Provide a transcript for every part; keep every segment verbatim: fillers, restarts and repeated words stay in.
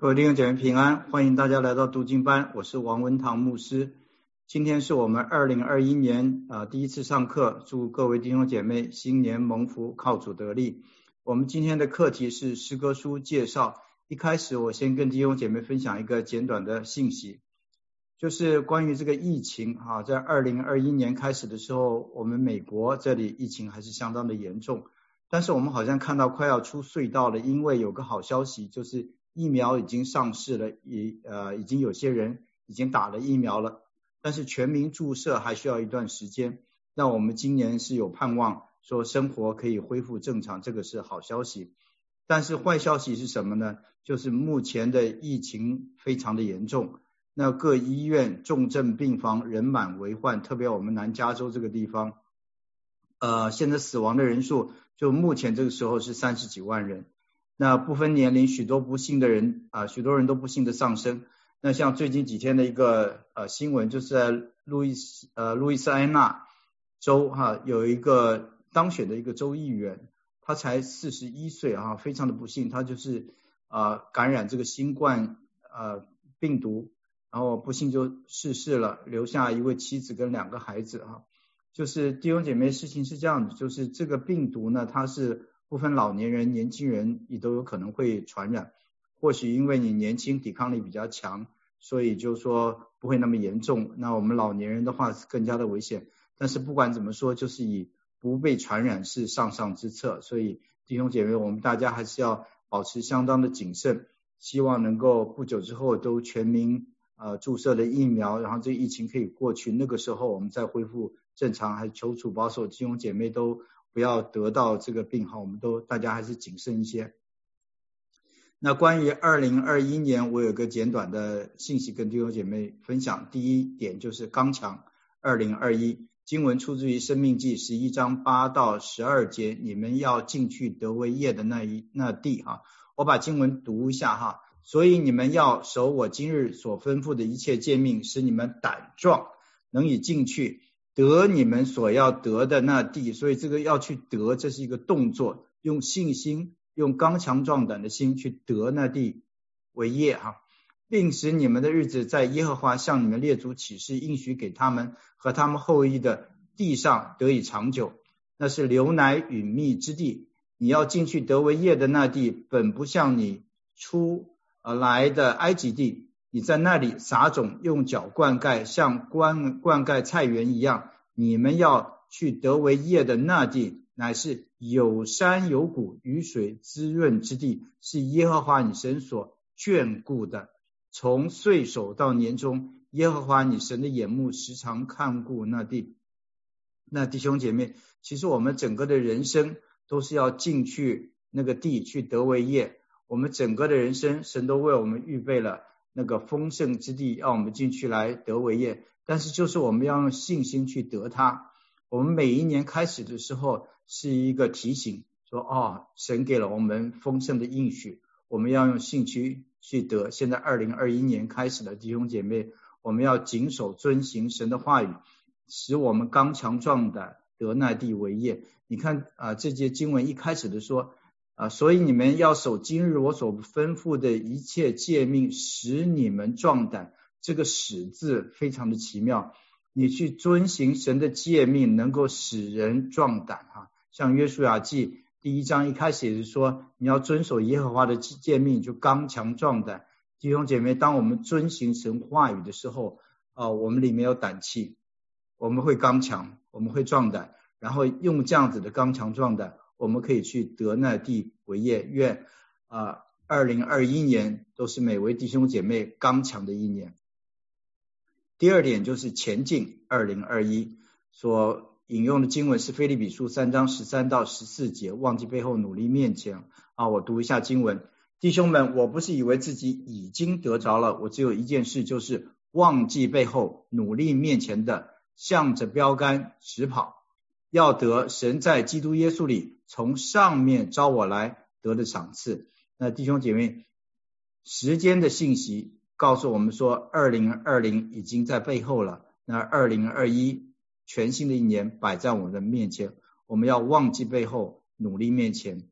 各位弟兄姐妹平安，欢迎大家来到读经班，我是王文堂牧师。今天是我们二零二一年啊、呃、第一次上课，祝各位弟兄姐妹新年蒙福，靠主得力。我们今天的课题是诗歌书介绍。一开始我先跟弟兄姐妹分享一个简短的信息，就是关于这个疫情啊，在二零二一年开始的时候，我们美国这里疫情还是相当的严重，但是我们好像看到快要出隧道了，因为有个好消息，就是疫苗已经上市了，已呃已经有些人已经打了疫苗了，但是全民注射还需要一段时间。那我们今年是有盼望说生活可以恢复正常，这个是好消息。但是坏消息是什么呢？就是目前的疫情非常的严重，那各医院重症病房人满为患，特别我们南加州这个地方，呃，现在死亡的人数就目前这个时候是三十几万人。那不分年龄，许多不幸的人啊、呃，许多人都不幸的上升。那像最近几天的一个呃新闻，就是在路易斯呃路易斯安那州哈、啊、有一个当选的一个州议员，他才四十一岁啊，非常的不幸，他就是呃感染这个新冠呃病毒，然后不幸就逝世了，留下一位妻子跟两个孩子哈、啊。就是弟兄姐妹，事情是这样的，就是这个病毒呢，它是不分老年人、年轻人，你都有可能会传染。或许因为你年轻，抵抗力比较强，所以就说不会那么严重。那我们老年人的话是更加的危险。但是不管怎么说，就是以不被传染是上上之策。所以弟兄姐妹，我们大家还是要保持相当的谨慎，希望能够不久之后都全民呃注射了疫苗，然后这个疫情可以过去，那个时候我们再恢复正常。还求主保守弟兄姐妹都不要得到这个病哈，我们都大家还是谨慎一些。那关于二零二一年，我有个简短的信息跟弟兄姐妹分享。第一点就是刚强二零二一，经文出自于申命记十一章八到十二节，你们要进去得为业的那一那地哈。我把经文读一下哈。所以你们要守我今日所吩咐的一切诫命，使你们胆壮，能以进去得你们所要得的那地。所以这个要去得，这是一个动作，用信心，用刚强壮胆的心去得那地为业哈，并使你们的日子在耶和华向你们列祖起誓应许给他们和他们后裔的地上得以长久。那是流奶与蜜之地，你要进去得为业的那地，本不像你出而来的埃及地，你在那里撒种，用脚灌溉，像灌灌溉菜园一样。你们要去得为业的那地，乃是有山有谷，雨水滋润之地，是耶和华你神所眷顾的。从岁首到年终，耶和华你神的眼目时常看顾那地。那弟兄姐妹，其实我们整个的人生都是要进去那个地去得为业。我们整个的人生，神都为我们预备了那个丰盛之地，让我们进去来得为业。但是就是我们要用信心去得它。我们每一年开始的时候是一个提醒，说哦，神给了我们丰盛的应许，我们要用信心去得。现在二零二一年开始的弟兄姐妹，我们要谨守遵行神的话语，使我们刚强壮的得那地为业。你看啊、呃，这节经文一开始的说啊，所以你们要守今日我所吩咐的一切诫命，使你们壮胆。这个使字非常的奇妙，你去遵行神的诫命，能够使人壮胆哈。像约书亚记第一章一开始也是说，你要遵守耶和华的诫命，就刚强壮胆。弟兄姐妹，当我们遵行神话语的时候，啊、呃，我们里面有胆气，我们会刚强，我们会壮胆，然后用这样子的刚强壮胆，我们可以去得那地为业。愿啊，二零二一年都是每位弟兄姐妹刚强的一年。第二点就是前进二零二一，所引用的经文是腓立比书三章十三到十四节，忘记背后努力面前啊，我读一下经文。弟兄们，我不是以为自己已经得着了，我只有一件事，就是忘记背后努力面前的，向着标杆直跑，要得神在基督耶稣里从上面招我来得的赏赐。那弟兄姐妹，时间的信息告诉我们说二零二零已经在背后了，那二零二一全新的一年摆在我们的面前，我们要忘记背后努力面前。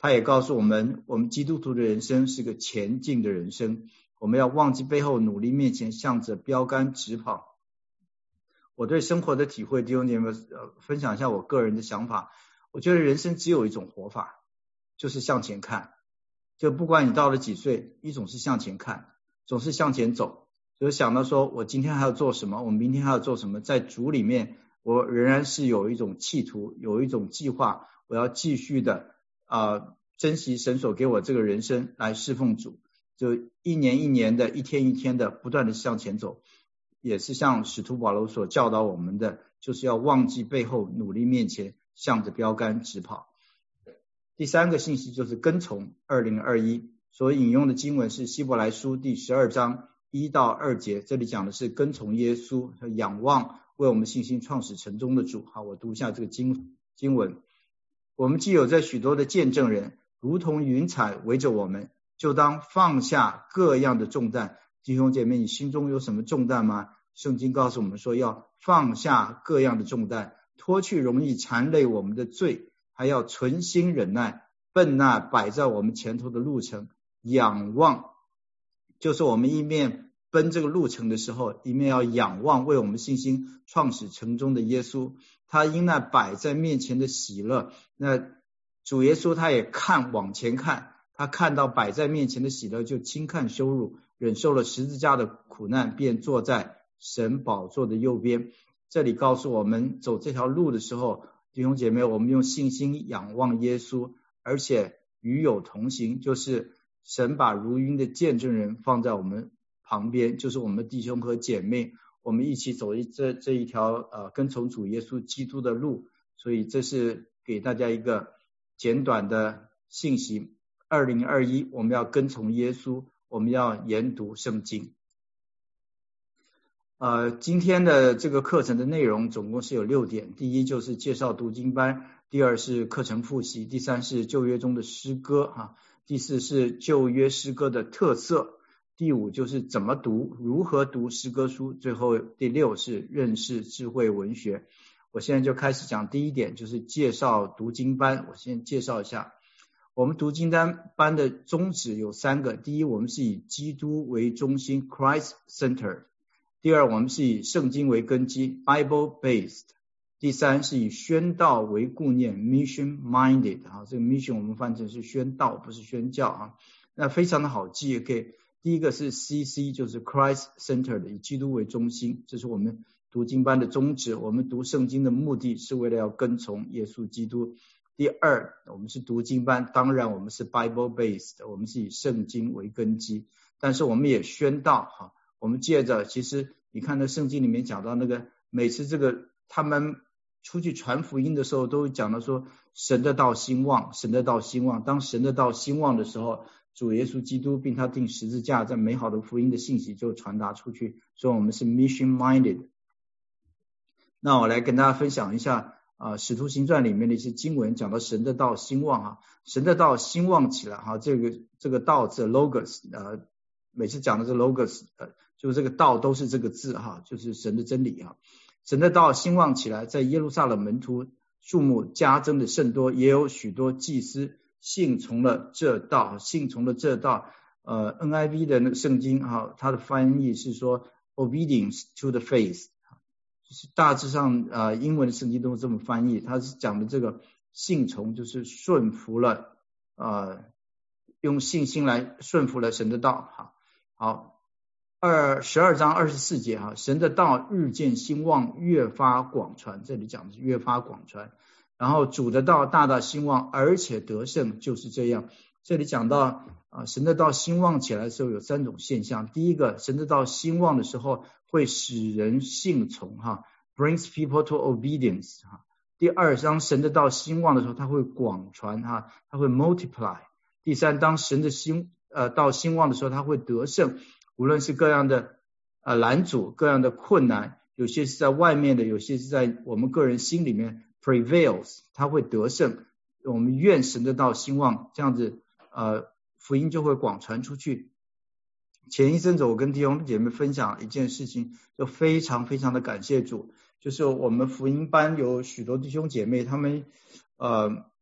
他也告诉我们，我们基督徒的人生是个前进的人生，我们要忘记背后，努力面前，向着标杆直跑。我对生活的体会，弟兄姐妹呃分享一下我个人的想法。我觉得人生只有一种活法，就是向前看。就不管你到了几岁，一种是向前看，总是向前走，就是想到说我今天还要做什么，我明天还要做什么，在主里面我仍然是有一种企图，有一种计划，我要继续的啊、呃、珍惜神所给我这个人生来侍奉主，就一年一年的，一天一天的不断的向前走，也是像使徒保罗所教导我们的，就是要忘记背后，努力面前，向着标杆直跑。第三个信息就是跟从二零二一，所引用的经文是希伯来书第十二章一到二节，这里讲的是跟从耶稣，仰望为我们信心创始成终的主。好，我读一下这个经经文。我们既有这许多的见证人，如同云彩围着我们，就当放下各样的重担。弟兄姐妹，你心中有什么重担吗？圣经告诉我们说，要放下各样的重担，脱去容易缠累我们的罪，还要存心忍耐，奔那摆在我们前头的路程。仰望，就是我们一面奔这个路程的时候，一面要仰望为我们信心创始成终的耶稣。他因那摆在面前的喜乐，那主耶稣他也看往前看，他看到摆在面前的喜乐，就轻看羞辱，忍受了十字架的苦难，便坐在神宝座的右边。这里告诉我们，走这条路的时候，弟兄姐妹，我们用信心仰望耶稣，而且与有同行，就是神把如云的见证人放在我们旁边，就是我们弟兄和姐妹，我们一起走这这一条呃跟从主耶稣基督的路。所以这是给大家一个简短的信息。二零二一，我们要跟从耶稣，我们要研读圣经。呃，今天的这个课程的内容总共是有六点。第一就是介绍读经班，第二是课程复习，第三是旧约中的诗歌哈，第四是旧约诗歌的特色，第五就是怎么读，如何读诗歌书，最后第六是认识智慧文学。我现在就开始讲第一点，就是介绍读经班。我先介绍一下，我们读经班的宗旨有三个。第一，我们是以基督为中心 Christ Center。第二，我们是以圣经为根基 Bible Based。第三，是以宣道为顾念 Mission Minded。啊，这个 Mission 我们翻成是宣道，不是宣教啊。那非常的好记，可以。第一个是 C C， 就是 Christ Center 的，以基督为中心，这是我们读经班的宗旨。我们读圣经的目的是为了要跟从耶稣基督。第二，我们是读经班，当然我们是 Bible Based， 我们是以圣经为根基，但是我们也宣道哈。我们借着，其实你看到圣经里面讲到那个，每次这个他们出去传福音的时候，都讲到说神的道兴旺，神的道兴旺。当神的道兴旺的时候，主耶稣基督并他定十字架，在美好的福音的信息就传达出去，所以我们是 mission minded。那我来跟大家分享一下啊，《使徒行传》里面的一些经文，讲到神的道兴旺啊，神的道兴旺起来哈，这个这个道字 logos， 呃，每次讲的这 logos， 呃，就是这个道都是这个字哈，就是神的真理哈。神的道兴旺起来，在耶路撒冷门徒数目加增的甚多，也有许多祭司信从了这道，信从了这道。呃 ，N I V 的那个圣经哈，它的翻译是说 obedience to the faith， 就是大致上呃英文的圣经都是这么翻译。它是讲的这个信从，就是顺服了，呃，用信心来顺服了神的道。好，好。二十二章二十四节哈，神的道日渐兴旺，越发广传。这里讲的是越发广传。然后主的道大大兴旺，而且得胜，就是这样。这里讲到啊，神的道兴旺起来的时候有三种现象。第一个，神的道兴旺的时候会使人信从哈 ，brings people to obedience 哈。第二，当神的道兴旺的时候，它会广传哈，它会 multiply。第三，当神的兴呃道兴旺的时候，它会得胜。无论是各样的呃拦阻，各样的困难，有些是在外面的，有些是在我们个人心里面 prevails， 它会得胜。我们愿神的道兴旺，这样子呃福音就会广传出去。前一阵子我跟弟兄姐妹分享一件事情，就非常非常的感谢主，就是我们福音班有许多弟兄姐妹，他们呃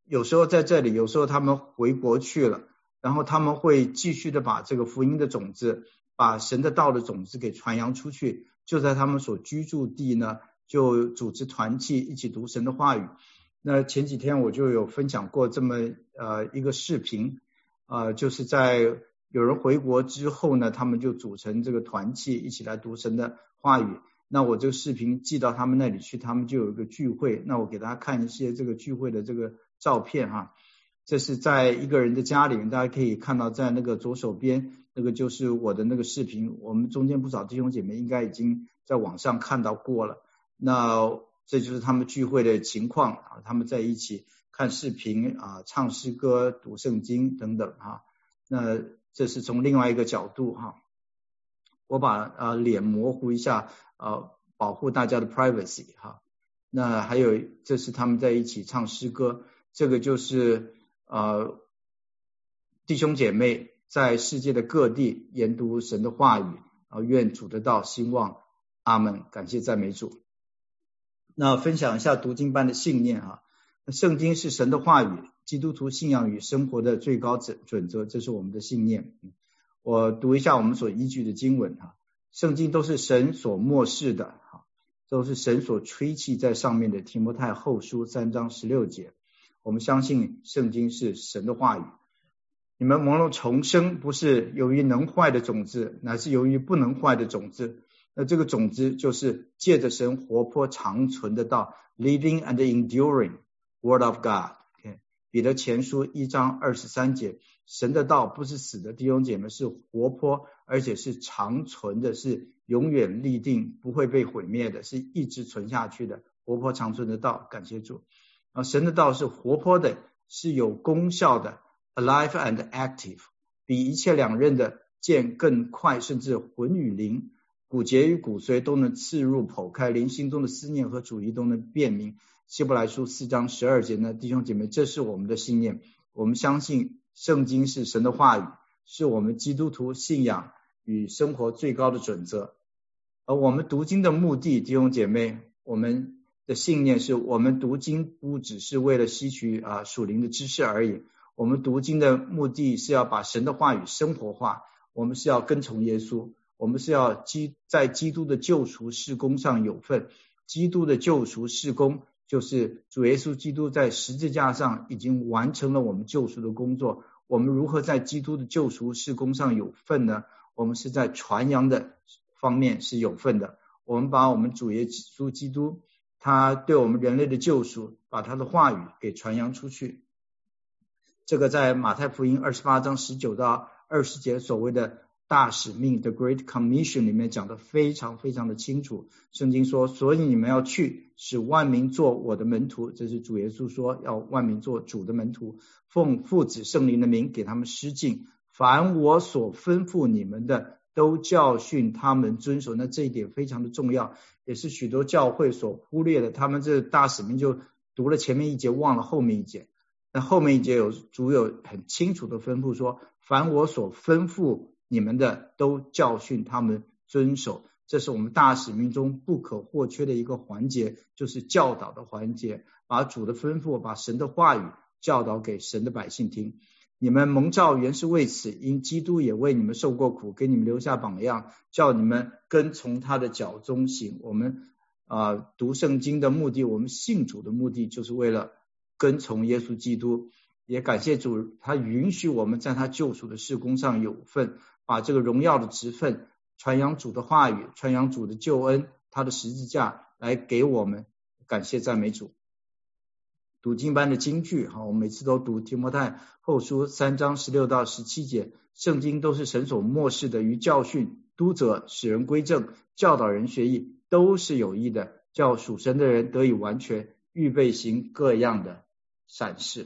有时候在这里，有时候他们回国去了，然后他们会继续的把这个福音的种子，把神的道的种子给传扬出去，就在他们所居住地呢，就组织团契一起读神的话语。那前几天我就有分享过这么呃一个视频，呃就是在有人回国之后呢，他们就组成这个团契一起来读神的话语。那我这个视频寄到他们那里去，他们就有一个聚会，那我给大家看一些这个聚会的这个照片哈。这是在一个人的家里面，大家可以看到在那个左手边那个就是我的那个视频，我们中间不少弟兄姐妹应该已经在网上看到过了。那这就是他们聚会的情况啊，他们在一起看视频啊，唱诗歌、读圣经等等哈。那这是从另外一个角度哈，我把呃脸模糊一下，呃保护大家的 privacy 哈。那还有这是他们在一起唱诗歌，这个就是呃弟兄姐妹在世界的各地研读神的话语啊，愿主的道兴旺，阿们，感谢赞美主。那分享一下读经班的信念啊，圣经是神的话语，基督徒信仰与生活的最高准准则，这是我们的信念。我读一下我们所依据的经文哈，圣经都是神所默示的，都是神所吹气在上面的。提摩太后书三章十六节，我们相信圣经是神的话语。你们蒙了重生，不是由于能坏的种子，乃是由于不能坏的种子。那这个种子就是借着神活泼长存的道 living and enduring word of God、okay? 彼得前书一章二十三节，神的道不是死的，弟兄姐妹，是活泼而且是长存的，是永远立定不会被毁灭的，是一直存下去的活泼长存的道，感谢主啊！神的道是活泼的，是有功效的 alive and active， 比一切两刃的剑更快，甚至魂与灵骨节与骨髓都能刺入剖开，灵心中的思念和主意都能辨明。希伯来书四章十二节呢，弟兄姐妹，这是我们的信念，我们相信圣经是神的话语，是我们基督徒信仰与生活最高的准则。而我们读经的目的，弟兄姐妹，我们的信念是我们读经不只是为了吸取啊属灵的知识而已，我们读经的目的是要把神的话语生活化，我们是要跟从耶稣，我们是要基在基督的救赎事工上有份。基督的救赎事工就是主耶稣基督在十字架上已经完成了我们救赎的工作。我们如何在基督的救赎事工上有份呢？我们是在传扬的方面是有份的。我们把我们主耶稣基督他对我们人类的救赎，把他的话语给传扬出去。这个在马太福音二十八章十九到二十节所谓的大使命 The Great Commission 里面讲得非常非常的清楚。圣经说，所以你们要去，使万民做我的门徒，这是主耶稣说要万民做主的门徒，奉父子圣灵的名给他们施浸，凡我所吩咐你们的都教训他们遵守。那这一点非常的重要，也是许多教会所忽略的，他们这大使命就读了前面一节忘了后面一节。那后面一节有主有很清楚的吩咐说，凡我所吩咐你们的都教训他们遵守。这是我们大使命中不可或缺的一个环节，就是教导的环节，把主的吩咐，把神的话语教导给神的百姓听。你们蒙召原是为此，因基督也为你们受过苦，给你们留下榜样，叫你们跟从他的脚中行。我们啊、呃、读圣经的目的，我们信主的目的，就是为了跟从耶稣基督。也感谢主，他允许我们在他救赎的事工上有份，把这个荣耀的职分传扬主的话语，传扬主的救恩，他的十字架来给我们。感谢赞美主。读经班的金句，好，我们每次都读提摩太后书三章十六到十七节，圣经都是神所默示的，于教训、督责、使人归正、教导人学义，都是有益的，叫属神的人得以完全，预备行各样的善事。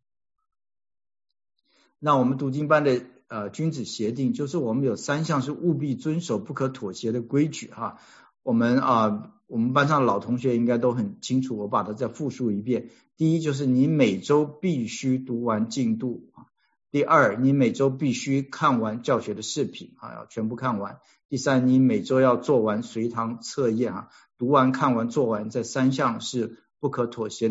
那我们读经班的呃君子协定，就是我们有三项是务必遵守不可妥协的规矩哈。我们啊、呃，我们班上的老同学应该都很清楚，我把它再复述一遍。第一，就是你每周必须读完进度；第二，你每周必须看完教学的视频啊，要全部看完；第三，你每周要做完随堂测验啊，读完、看完、做完，这三项是不可妥协的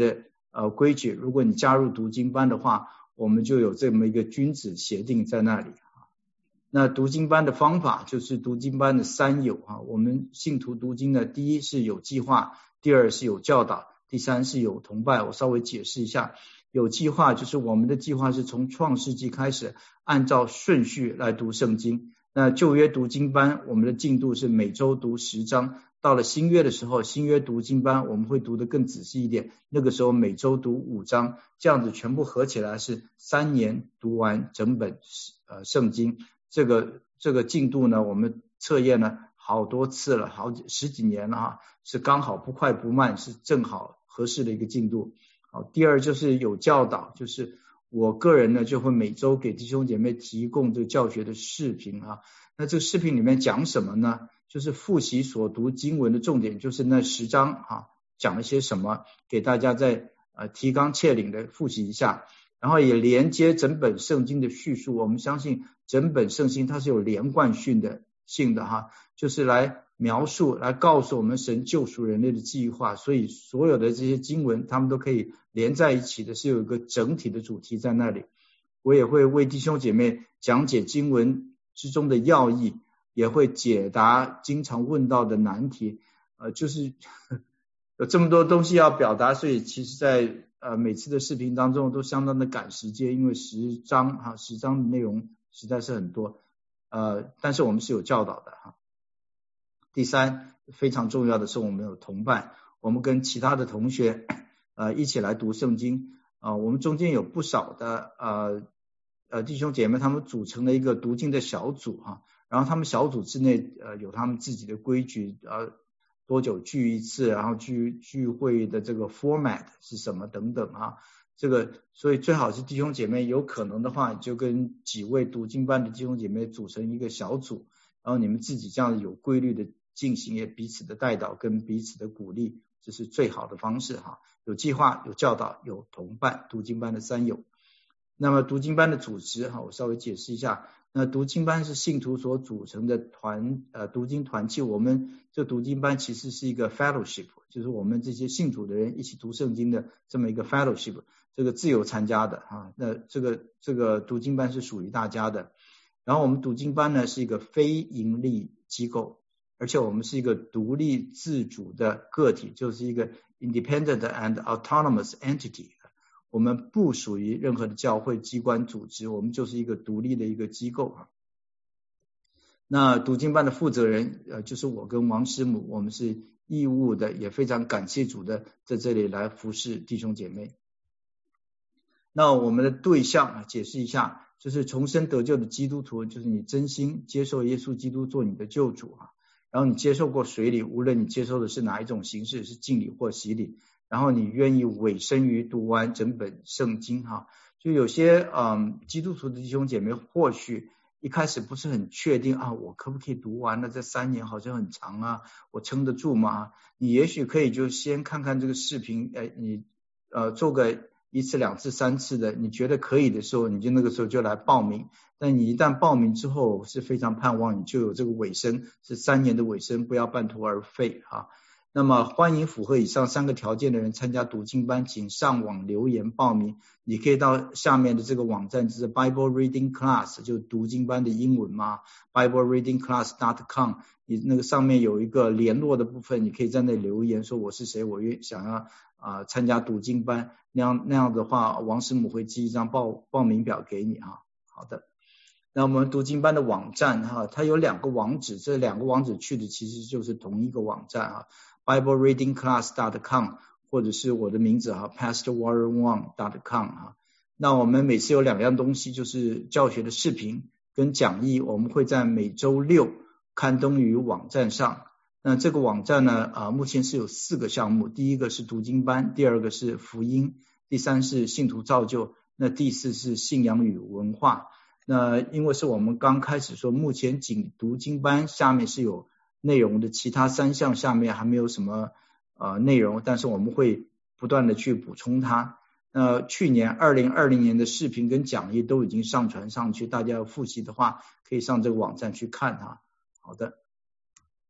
呃规矩，如果你加入读经班的话，我们就有这么一个君子协定在那里。那读经班的方法就是读经班的三有啊，我们信徒读经呢，第一是有计划，第二是有教导，第三是有同伴。我稍微解释一下，有计划就是我们的计划是从创世纪开始，按照顺序来读圣经。那旧约读经班我们的进度是每周读十章，到了新约的时候，新约读经班我们会读得更仔细一点，那个时候每周读五章，这样子全部合起来是三年读完整本呃圣经。这个这个进度呢，我们测验了好多次了，好几十几年了哈，是刚好不快不慢，是正好合适的一个进度。好，第二就是有教导，就是我个人呢就会每周给弟兄姐妹提供这个教学的视频啊。那这个视频里面讲什么呢？就是复习所读经文的重点，就是那十章啊讲了些什么，给大家再呃提纲挈领的复习一下。然后也连接整本圣经的叙述，我们相信整本圣经它是有连贯性的性的哈，就是来描述来告诉我们神救赎人类的计划，所以所有的这些经文他们都可以连在一起的，是有一个整体的主题在那里。我也会为弟兄姐妹讲解经文之中的要义，也会解答经常问到的难题，呃，就是有这么多东西要表达，所以其实在呃，每次的视频当中都相当的赶时间，因为十章哈，十章的内容实在是很多，呃，但是我们是有教导的哈。第三，非常重要的是我们有同伴，我们跟其他的同学呃一起来读圣经啊、呃，我们中间有不少的呃呃弟兄姐妹，他们组成了一个读经的小组哈，然后他们小组之内呃有他们自己的规矩呃。多久聚一次，然后聚聚会的这个 format 是什么等等啊，这个所以最好是弟兄姐妹有可能的话，就跟几位读经班的弟兄姐妹组成一个小组，然后你们自己这样有规律的进行，也彼此的带导跟彼此的鼓励，这是最好的方式哈。有计划、有教导、有同伴，读经班的三有。那么读经班的组织哈，我稍微解释一下。那读经班是信徒所组成的团呃读经团契，我们这读经班其实是一个 fellowship， 就是我们这些信主的人一起读圣经的这么一个 fellowship， 这个自由参加的啊。那这个这个读经班是属于大家的。然后我们读经班呢是一个非盈利机构，而且我们是一个独立自主的个体，就是一个 independent and autonomous entity。我们不属于任何的教会机关组织，我们就是一个独立的一个机构啊。那读经班的负责人呃就是我跟王师母，我们是义务的，也非常感谢主的在这里来服侍弟兄姐妹。那我们的对象啊，解释一下，就是重生得救的基督徒，就是你真心接受耶稣基督做你的救主啊，然后你接受过水礼，无论你接受的是哪一种形式，是浸礼或洗礼，然后你愿意委身于读完整本圣经哈。就有些嗯基督徒的弟兄姐妹或许一开始不是很确定啊，我可不可以读完了？这三年好像很长啊，我撑得住吗？你也许可以就先看看这个视频，哎，你呃做个一次两次三次的，你觉得可以的时候，你就那个时候就来报名。但你一旦报名之后，是非常盼望你就有这个尾声，是三年的尾声，不要半途而废哈。那么欢迎符合以上三个条件的人参加读经班，请上网留言报名。你可以到下面的这个网站，就是 Bible Reading Class， 就读经班的英文嘛 ，Bible Reading Class dot com， 你那个上面有一个联络的部分，你可以在那里留言说我是谁，我愿想要啊、呃、参加读经班，那样那样的话，王师母会寄一张报报名表给你哈。好的。那我们读经班的网站哈，它有两个网址，这两个网址去的其实就是同一个网站啊 ，Bible Reading Class dot com， 或者是我的名字哈 ，Pastor Warren Wong dot com 哈。那我们每次有两样东西，就是教学的视频跟讲义，我们会在每周六刊登于网站上。那这个网站呢，啊、呃，目前是有四个项目，第一个是读经班，第二个是福音，第三是信徒造就，那第四是信仰与文化。那因为是我们刚开始说，目前仅读经班下面是有内容的，其他三项下面还没有什么呃内容，但是我们会不断的去补充它。那去年二零二零年的视频跟讲义都已经上传上去，大家要复习的话，可以上这个网站去看它。好的。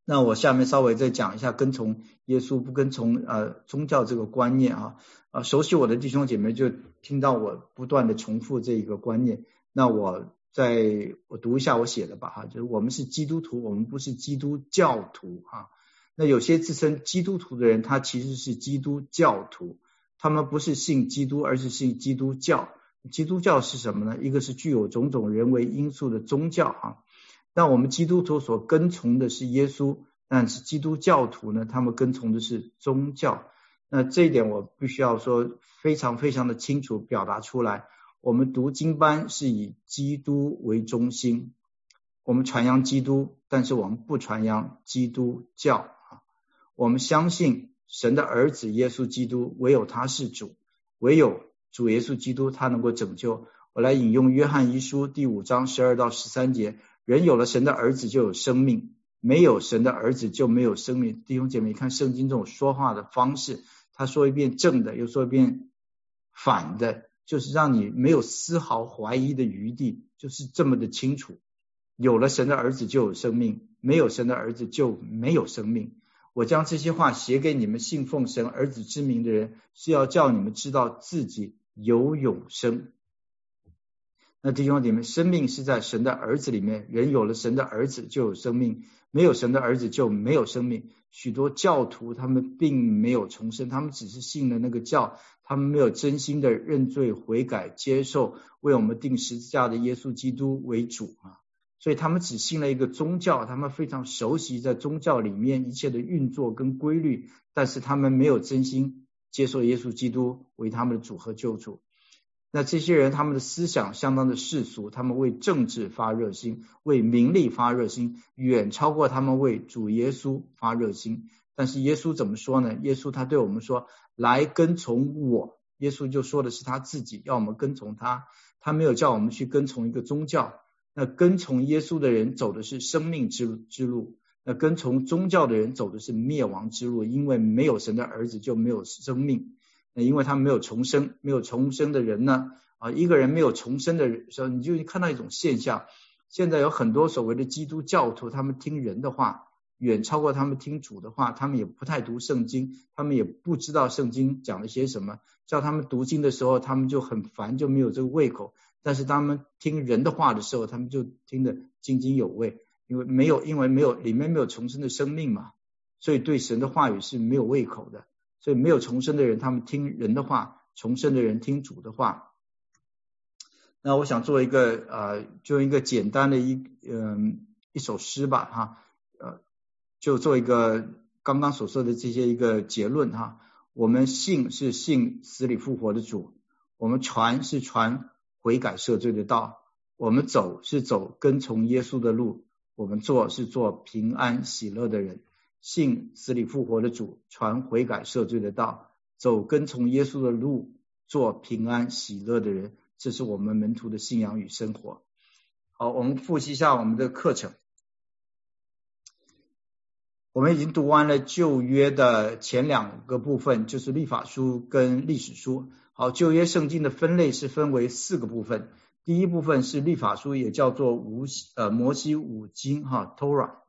那我下面稍微再讲一下跟从耶稣不跟从呃宗教这个观念啊，呃熟悉我的弟兄姐妹就听到我不断的重复这一个观念。那我在我读一下我写的吧哈，就是我们是基督徒，我们不是基督教徒哈。那有些自称基督徒的人，他其实是基督教徒，他们不是信基督，而是信基督教。基督教是什么呢？一个是具有种种人为因素的宗教哈。那我们基督徒所跟从的是耶稣，但是基督教徒呢，他们跟从的是宗教。那这一点我必须要说非常非常的清楚表达出来。我们读经班是以基督为中心，我们传扬基督，但是我们不传扬基督教。我们相信神的儿子耶稣基督，唯有他是主，唯有主耶稣基督他能够拯救。我来引用约翰一书第五章十二到十三节，人有了神的儿子就有生命，没有神的儿子就没有生命。弟兄姐妹看圣经这种说话的方式，他说一遍正的又说一遍反的，就是让你没有丝毫怀疑的余地，就是这么的清楚。有了神的儿子就有生命，没有神的儿子就没有生命。我将这些话写给你们信奉神儿子之名的人，是要叫你们知道自己有永生。那弟兄姐妹，生命是在神的儿子里面，人有了神的儿子就有生命，没有神的儿子就没有生命。许多教徒他们并没有重生，他们只是信了那个教，他们没有真心的认罪悔改，接受为我们钉十字架的耶稣基督为主啊。所以他们只信了一个宗教，他们非常熟悉在宗教里面一切的运作跟规律，但是他们没有真心接受耶稣基督为他们的主和救主。那这些人他们的思想相当的世俗，他们为政治发热心，为名利发热心，远超过他们为主耶稣发热心。但是耶稣怎么说呢？耶稣他对我们说，来跟从我。耶稣就说的是他自己要我们跟从他，他没有叫我们去跟从一个宗教。那跟从耶稣的人走的是生命之路之路，那跟从宗教的人走的是灭亡之路，因为没有神的儿子就没有生命。那因为他没有重生，没有重生的人呢，啊，一个人没有重生的时候，你就看到一种现象，现在有很多所谓的基督教徒，他们听人的话远超过他们听主的话，他们也不太读圣经，他们也不知道圣经讲了些什么，叫他们读经的时候他们就很烦，就没有这个胃口，但是他们听人的话的时候他们就听得津津有味，因为没有因为没有里面没有重生的生命嘛，所以对神的话语是没有胃口的。所以没有重生的人他们听人的话，重生的人听主的话。那我想做一个呃，就一个简单的一嗯一首诗吧哈，呃，就做一个刚刚所说的这些一个结论哈。我们信是信死里复活的主，我们传是传悔改赦罪的道，我们走是走跟从耶稣的路，我们做是做平安喜乐的人。信死里复活的主，传悔改赦罪的道，走跟从耶稣的路，做平安喜乐的人，这是我们门徒的信仰与生活。好，我们复习一下我们的课程。我们已经读完了旧约的前两个部分，就是律法书跟历史书。好，旧约圣经的分类是分为四个部分，第一部分是律法书，也叫做无呃摩西五经哈 Torah。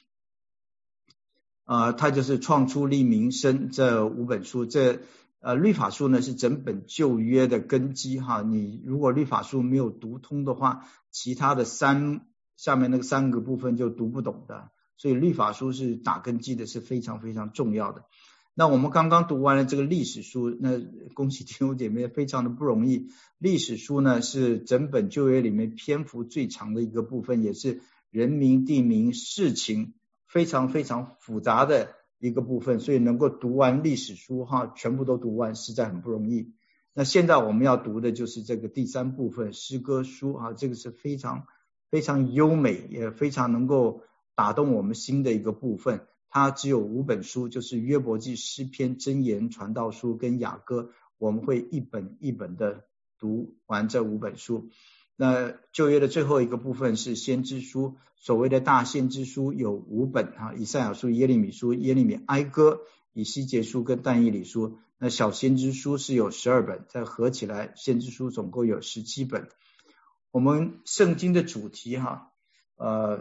呃，它就是创出立民生这五本书，这呃律法书呢是整本旧约的根基哈。你如果律法书没有读通的话，其他的三下面那个三个部分就读不懂的，所以律法书是打根基的，是非常非常重要的。那我们刚刚读完了这个历史书，那恭喜弟兄姐妹，非常的不容易。历史书呢是整本旧约里面篇幅最长的一个部分，也是人名地名事情非常非常复杂的一个部分，所以能够读完历史书哈，全部都读完实在很不容易。那现在我们要读的就是这个第三部分诗歌书啊，这个是非常非常优美，也非常能够打动我们心的一个部分。它只有五本书，就是约伯记、诗篇、箴言、传道书跟雅歌，我们会一本一本的读完这五本书。那旧约的最后一个部分是先知书，所谓的大先知书有五本啊，以赛亚书、耶利米书、耶利米哀歌、以西结书跟但以理书。那小先知书是有十二本，再合起来先知书总共有十七本。我们圣经的主题哈，呃，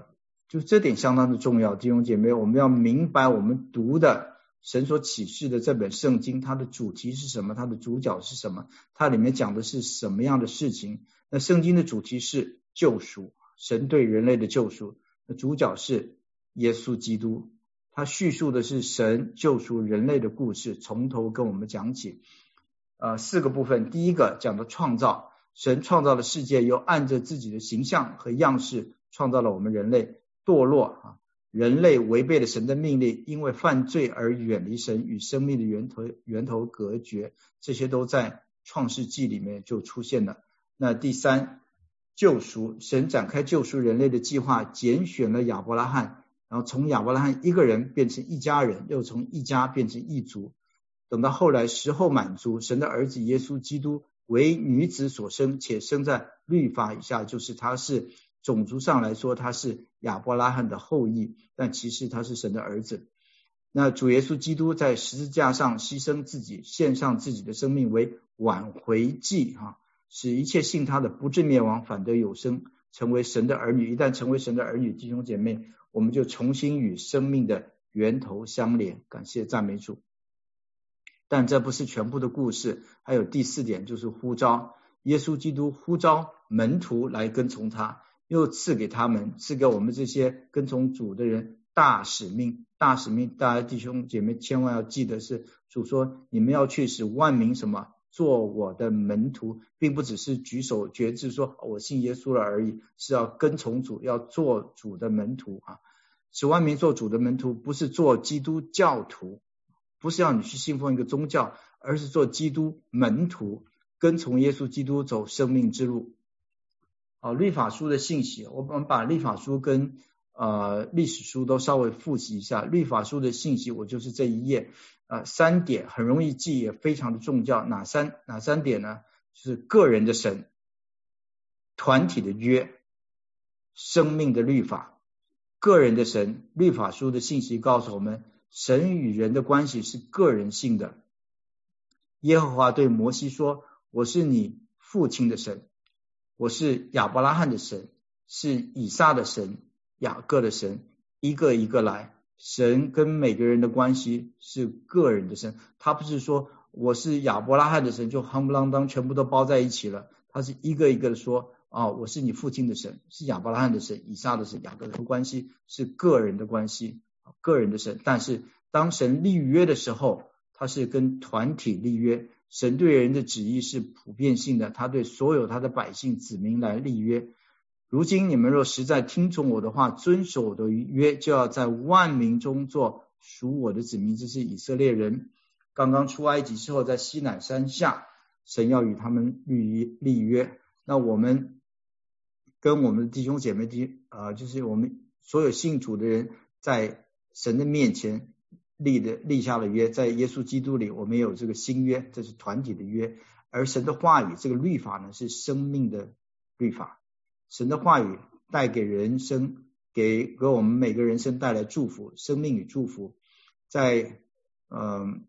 就这点相当的重要，弟兄姐妹，我们要明白我们读的神所启示的这本圣经，它的主题是什么，它的主角是什么，它里面讲的是什么样的事情。那圣经的主题是救赎，神对人类的救赎，那主角是耶稣基督，他叙述的是神救赎人类的故事，从头跟我们讲起。呃，四个部分，第一个讲的创造，神创造的世界，又按着自己的形象和样式创造了我们人类。堕落啊，人类违背了神的命令，因为犯罪而远离神，与生命的源头源头隔绝，这些都在创世纪里面就出现了。那第三，救赎，神展开救赎人类的计划，拣选了亚伯拉罕，然后从亚伯拉罕一个人变成一家人，又从一家变成一族。等到后来时候满足，神的儿子耶稣基督为女子所生，且生在律法以下，就是他是种族上来说他是亚伯拉罕的后裔，但其实他是神的儿子。那主耶稣基督在十字架上牺牲自己，献上自己的生命为挽回祭啊，使一切信他的不至灭亡，反得有生，成为神的儿女。一旦成为神的儿女，弟兄姐妹，我们就重新与生命的源头相连，感谢赞美主。但这不是全部的故事，还有第四点，就是呼召。耶稣基督呼召门徒来跟从他，又赐给他们，赐给我们这些跟从主的人大使命。大使命，大家弟兄姐妹千万要记得，是主说你们要去使万民什么做我的门徒，并不只是举手决志说我信耶稣了而已，是要跟从主，要做主的门徒啊。使万民做主的门徒，不是做基督教徒，不是要你去信奉一个宗教，而是做基督门徒，跟从耶稣基督走生命之路。好，律法书的信息，我们把律法书跟呃历史书都稍微复习一下。律法书的信息，我就是这一页，呃三点很容易记，也非常的重要。哪三哪三点呢？就是个人的神、团体的约、生命的律法。个人的神，律法书的信息告诉我们，神与人的关系是个人性的。耶和华对摩西说，我是你父亲的神，我是亚伯拉罕的神，是以撒的神，雅各的神，一个一个来。神跟每个人的关系是个人的神，他不是说我是亚伯拉罕的神就夯不啷当全部都包在一起了，他是一个一个的说啊、哦，我是你父亲的神，是亚伯拉罕的神，以撒的神，雅各的关系是个人的关系，个人的神。但是当神立约的时候，他是跟团体立约，神对人的旨意是普遍性的，他对所有他的百姓子民来立约。如今你们若实在听从我的话，遵守我的约，就要在万民中做属我的子民。这是以色列人刚刚出埃及之后，在西乃山下，神要与他们立立约。那我们跟我们的弟兄姐妹弟啊、呃，就是我们所有信主的人，在神的面前立的立下了约，在耶稣基督里，我们也有这个新约，这是团体的约。而神的话语，这个律法呢，是生命的律法。神的话语带给人生，给给我们每个人生带来祝福，生命与祝福。在嗯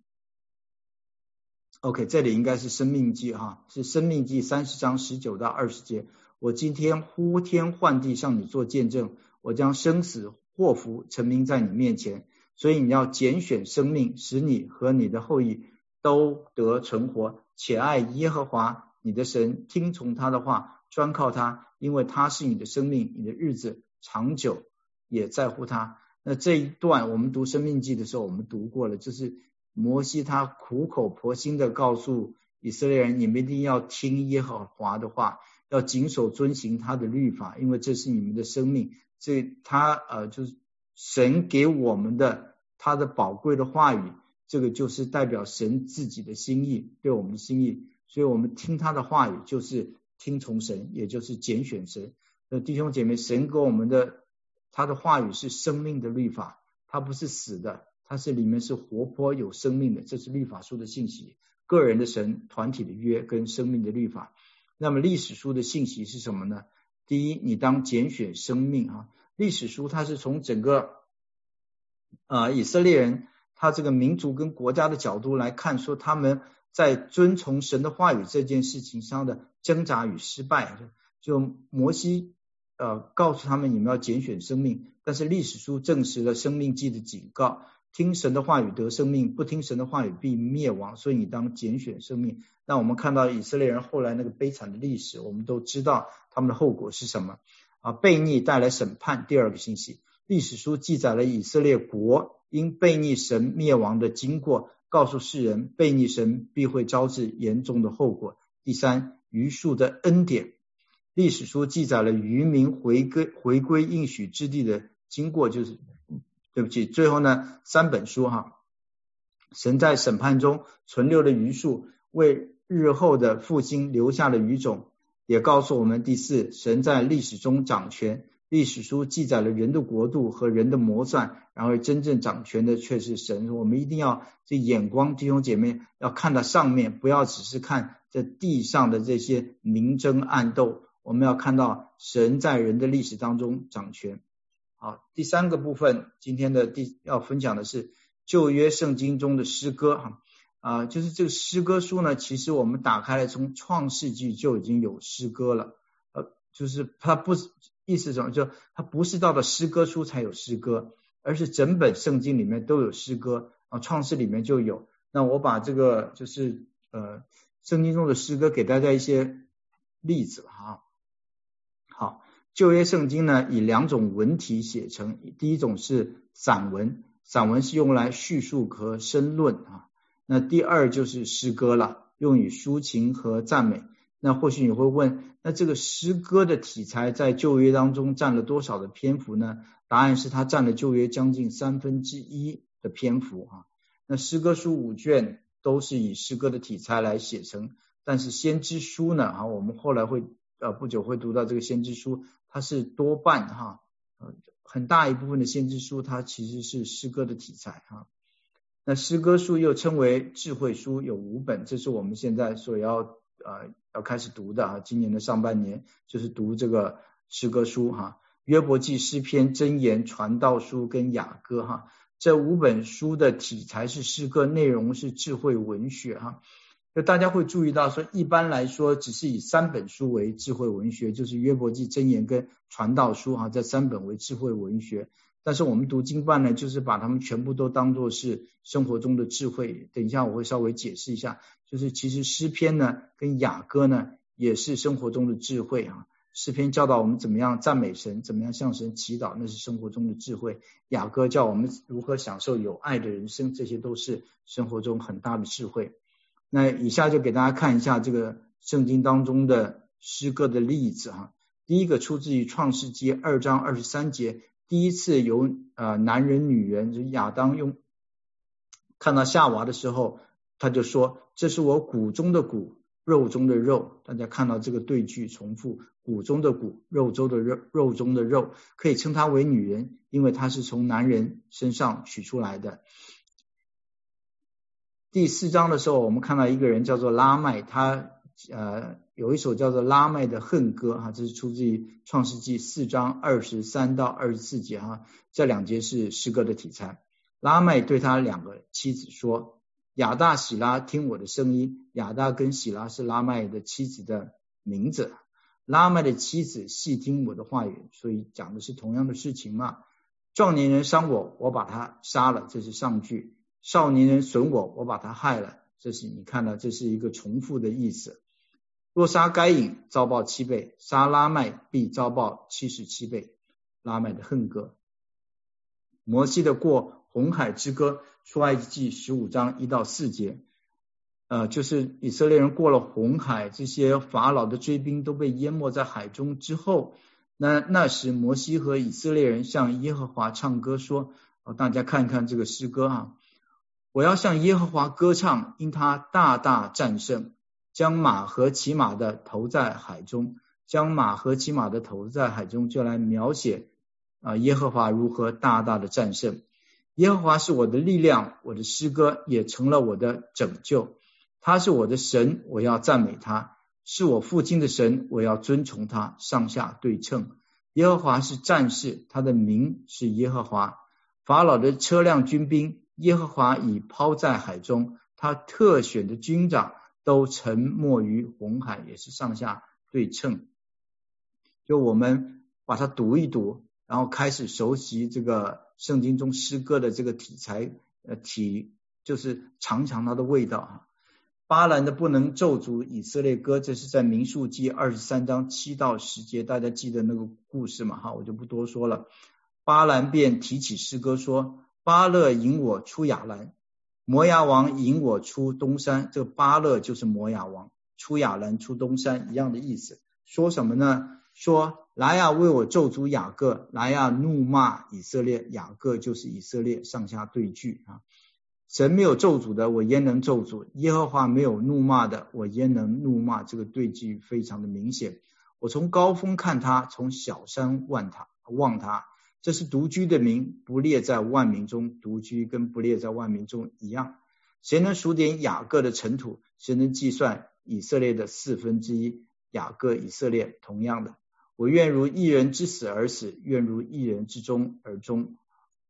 ，OK， 这里应该是生命记哈，是生命记三十章十九到二十节。我今天呼天唤地向你做见证，我将生死祸福陈明在你面前，所以你要拣选生命，使你和你的后裔都得存活，且爱耶和华你的神，听从他的话，专靠他，因为他是你的生命，你的日子长久，也在乎他。那这一段我们读生命记的时候，我们读过了，就是摩西他苦口婆心的告诉以色列人，你们一定要听耶和华的话，要谨守遵行他的律法，因为这是你们的生命。这他呃就是神给我们的他的宝贵的话语，这个就是代表神自己的心意，对我们的心意，所以我们听他的话语就是听从神，也就是拣选神。那弟兄姐妹，神给我们的他的话语是生命的律法，它不是死的，它是里面是活泼有生命的，这是律法书的信息。个人的神，团体的约跟生命的律法。那么历史书的信息是什么呢？第一，你当拣选生命啊。历史书它是从整个呃以色列人他这个民族跟国家的角度来看，说他们在遵从神的话语这件事情上的挣扎与失败。就摩西呃告诉他们你们要拣选生命，但是历史书证实了生命记的警告，听神的话语得生命，不听神的话语必灭亡，所以你当拣选生命。那我们看到以色列人后来那个悲惨的历史，我们都知道他们的后果是什么啊？悖逆带来审判。第二个信息，历史书记载了以色列国因悖逆神灭亡的经过，告诉世人悖逆神必会招致严重的后果。第三，余数的恩典，历史书记载了渔民回归回归应许之地的经过，就是对不起，最后呢，三本书哈，神在审判中存留了余数，为日后的复兴留下了余种，也告诉我们第四，神在历史中掌权。历史书记载了人的国度和人的谋算，然而真正掌权的却是神。我们一定要这眼光，弟兄姐妹要看到上面，不要只是看这地上的这些明争暗斗，我们要看到神在人的历史当中掌权。好，第三个部分，今天的第要分享的是旧约圣经中的诗歌哈。啊、呃，就是这个诗歌书呢，其实我们打开来从创世纪就已经有诗歌了，呃，就是它不是意思什么，就它不是到了诗歌书才有诗歌，而是整本圣经里面都有诗歌啊，创世里面就有。那我把这个就是呃圣经中的诗歌给大家一些例子哈。好，旧约圣经呢以两种文体写成，第一种是散文，散文是用来叙述和申论啊。那第二就是诗歌了，用于抒情和赞美。那或许你会问，那这个诗歌的题材在旧约当中占了多少的篇幅呢？答案是它占了旧约将近三分之一的篇幅啊。那诗歌书五卷都是以诗歌的题材来写成，但是先知书呢啊，我们后来会呃不久会读到这个先知书，它是多半哈呃很大一部分的先知书它其实是诗歌的题材哈。那诗歌书又称为智慧书，有五本，这是我们现在所要呃要开始读的啊，今年的上半年就是读这个诗歌书哈，约伯记、诗篇、箴言、传道书跟雅歌哈，这五本书的题材是诗歌，内容是智慧文学哈。就大家会注意到说，一般来说只是以三本书为智慧文学，就是约伯记、箴言跟传道书哈，这三本为智慧文学。但是我们读经办呢，就是把它们全部都当作是生活中的智慧。等一下我会稍微解释一下，就是其实诗篇呢跟雅歌呢也是生活中的智慧啊。诗篇教导我们怎么样赞美神，怎么样向神祈祷，那是生活中的智慧。雅歌教我们如何享受有爱的人生，这些都是生活中很大的智慧。那以下就给大家看一下这个圣经当中的诗歌的例子哈。第一个出自于创世纪二章二十三节，第一次由呃男人女人就是亚当用看到夏娃的时候，他就说这是我骨中的骨，肉中的肉。大家看到这个对句重复，骨中的骨，肉中的肉，肉中的肉，可以称她为女人，因为她是从男人身上取出来的。第四章的时候，我们看到一个人叫做拉麦，他呃有一首叫做拉麦的恨歌哈，这是出自于创世纪四章二十三到二十四节哈，这两节是诗歌的题材。拉麦对他两个妻子说，亚大喜拉听我的声音，亚大跟喜拉是拉麦的妻子的名字，拉麦的妻子细听我的话语，所以讲的是同样的事情嘛。壮年人伤我，我把他杀了，这是上句。少年人损我，我把他害了，这是你看到这是一个重复的意思。若杀该隐，遭报七倍，杀拉麦必遭报七十七倍。拉麦的恨歌。摩西的过红海之歌，出埃及记十五章一到四节，呃，就是以色列人过了红海，这些法老的追兵都被淹没在海中之后，那那时摩西和以色列人向耶和华唱歌说，哦，大家看看这个诗歌啊，我要向耶和华歌唱，因他大大战胜，将马和骑马的投在海中，将马和骑马的投在海中，就来描写啊耶和华如何大大的战胜。耶和华是我的力量，我的诗歌也成了我的拯救。他是我的神，我要赞美他；是我父亲的神，我要尊崇他。上下对称。耶和华是战士，他的名是耶和华。法老的车辆军兵，耶和华已抛在海中，他特选的军长都沉没于红海，也是上下对称。就我们把它读一读，然后开始熟悉这个圣经中诗歌的这个题材，呃体就是尝尝它的味道啊。巴兰的不能咒诅以色列歌，这是在民数记二十三章七到十节，大家记得那个故事嘛？哈，我就不多说了。巴兰便提起诗歌说：巴勒引我出亚兰，摩押王引我出东山。这个巴勒就是摩押王，出亚兰出东山一样的意思。说什么呢？说来呀，为我咒诅雅各，来呀，怒骂以色列。雅各就是以色列，上下对句啊。神没有咒诅的，我焉能咒诅？耶和华没有怒骂的，我焉能怒骂？这个对句非常的明显。我从高峰看他，从小山望他，望他。这是独居的民，不列在万民中。独居跟不列在万民中一样。谁能数点雅各的尘土？谁能计算以色列的四分之一？雅各以色列同样的，我愿如一人之死而死，愿如一人之终而终。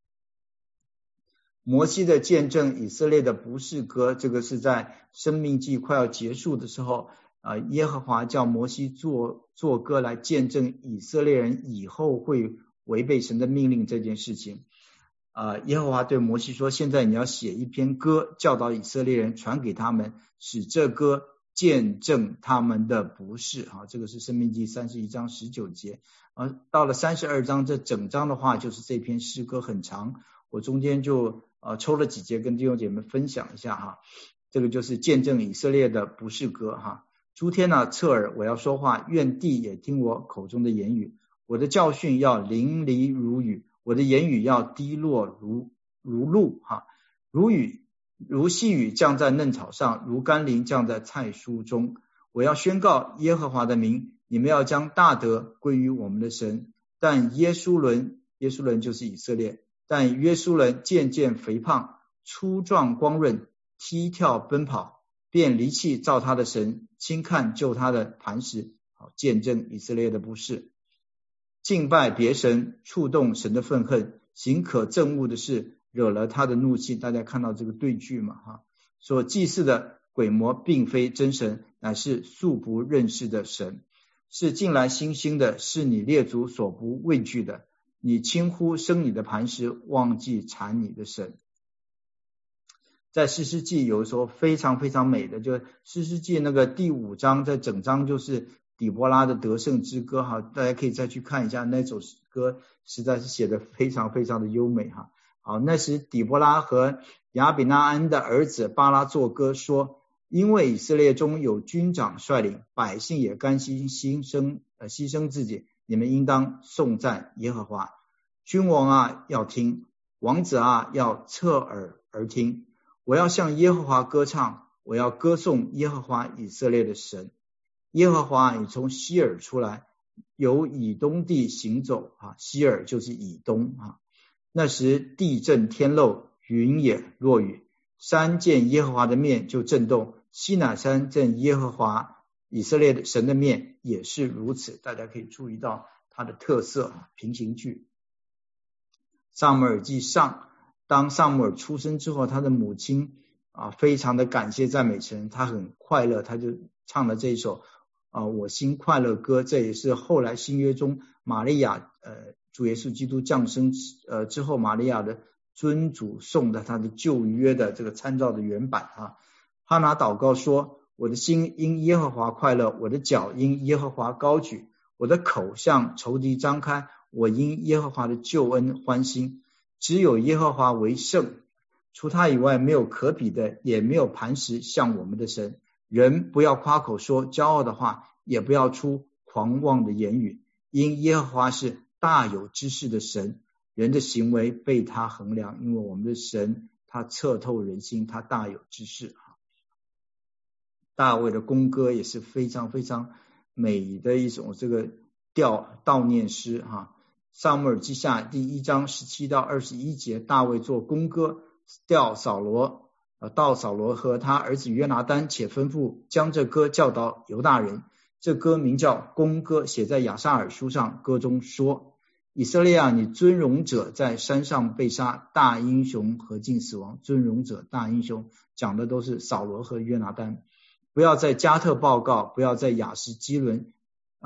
摩西的见证以色列的不是歌，这个是在生命记快要结束的时候，呃，耶和华叫摩西做做歌来见证以色列人以后会违背神的命令这件事情。呃，耶和华对摩西说，现在你要写一篇歌，教导以色列人，传给他们，使这歌见证他们的不是。啊，这个是生命记三十一章十九节。呃，到了三十二章，这整章的话就是这篇诗歌很长，我中间就呃抽了几节跟弟兄姐妹分享一下哈。这个就是见证以色列的不是歌哈。诸天啊，侧耳，我要说话，愿地也听我口中的言语。我的教训要淋漓如雨，我的言语要滴落如如露哈，如雨如细雨降在嫩草上，如甘霖降在菜蔬中。我要宣告耶和华的名，你们要将大德归于我们的神。但耶书伦，耶书伦就是以色列，但约书伦渐渐肥胖，粗壮光润，踢跳奔跑，便离弃造他的神，轻看救他的磐石，好见证以色列的不是。敬拜别神，触动神的愤恨，行可憎恶的事，惹了他的怒气。大家看到这个对句嘛哈？所祭祀的鬼魔并非真神，乃是素不认识的神，是近来新兴的，是你列祖所不畏惧的。你轻忽生你的磐石，忘记缠你的神。在士师记有时候非常非常美的，就士师记那个第五章，在整章就是底波拉的得胜之歌哈，大家可以再去看一下那首歌，实在是写得非常非常的优美哈。好，那时底波拉和亚比拿安的儿子巴拉作歌说，因为以色列中有军长率领，百姓也甘心牺牲呃牺牲自己，你们应当颂赞耶和华。君王啊要听，王子啊要侧耳而听。我要向耶和华歌唱，我要歌颂耶和华以色列的神。耶和华你从西尔出来，由以东地行走啊，西尔就是以东啊。那时地震天漏，云也落雨，山见耶和华的面就震动，西乃山见耶和华以色列的神的面也是如此。大家可以注意到它的特色啊，平行句。撒母耳记上，当撒母耳出生之后，他的母亲啊非常的感谢赞美神，他很快乐，他就唱了这一首啊我心快乐歌。这也是后来新约中玛利亚呃主耶稣基督降生呃之后，玛利亚的尊主颂的他的旧约的这个参照的原版啊。哈拿祷告说，我的心因耶和华快乐，我的脚因耶和华高举，我的口向仇敌张开，我因耶和华的救恩欢心。只有耶和华为圣，除他以外没有可比的，也没有磐石像我们的神。人不要夸口说骄傲的话，也不要出狂妄的言语，因耶和华是大有知识的神，人的行为被他衡量，因为我们的神他测透人心，他大有知识。大卫的弓歌也是非常非常美的一种这个调悼念诗哈。撒母耳记下第一章十七到二十一节，大卫做弓歌调扫罗，呃，悼扫罗和他儿子约拿单，且吩咐将这歌教导犹大人。这歌名叫弓歌，写在亚萨尔书上。歌中说，以色列啊，你尊荣者在山上被杀，大英雄何进死亡。尊荣者大英雄讲的都是扫罗和约拿单。不要在加特报告，不要在亚什基伦呃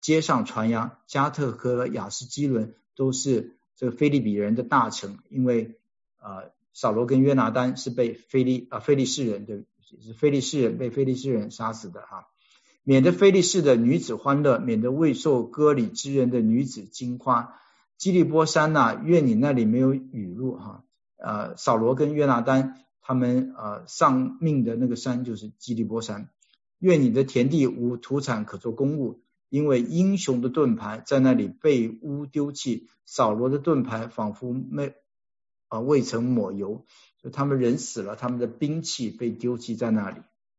街上传扬加特和亚斯基伦都是这个非利比人的大城，因为呃扫罗跟约拿单是被非利啊、呃、非利士人的是非利士人被非利士人杀死的啊。免得非利士的女子欢乐，免得未受割礼之人的女子惊夸。基利波山呐、啊，愿你那里没有雨露哈。呃，扫罗跟约拿单他们呃丧命的那个山就是基利波山。愿你的田地无土产可做公物，因为英雄的盾牌在那里被污丢弃，扫罗的盾牌仿佛没啊、呃、未曾抹油，就他们人死了，他们的兵器被丢弃在那里。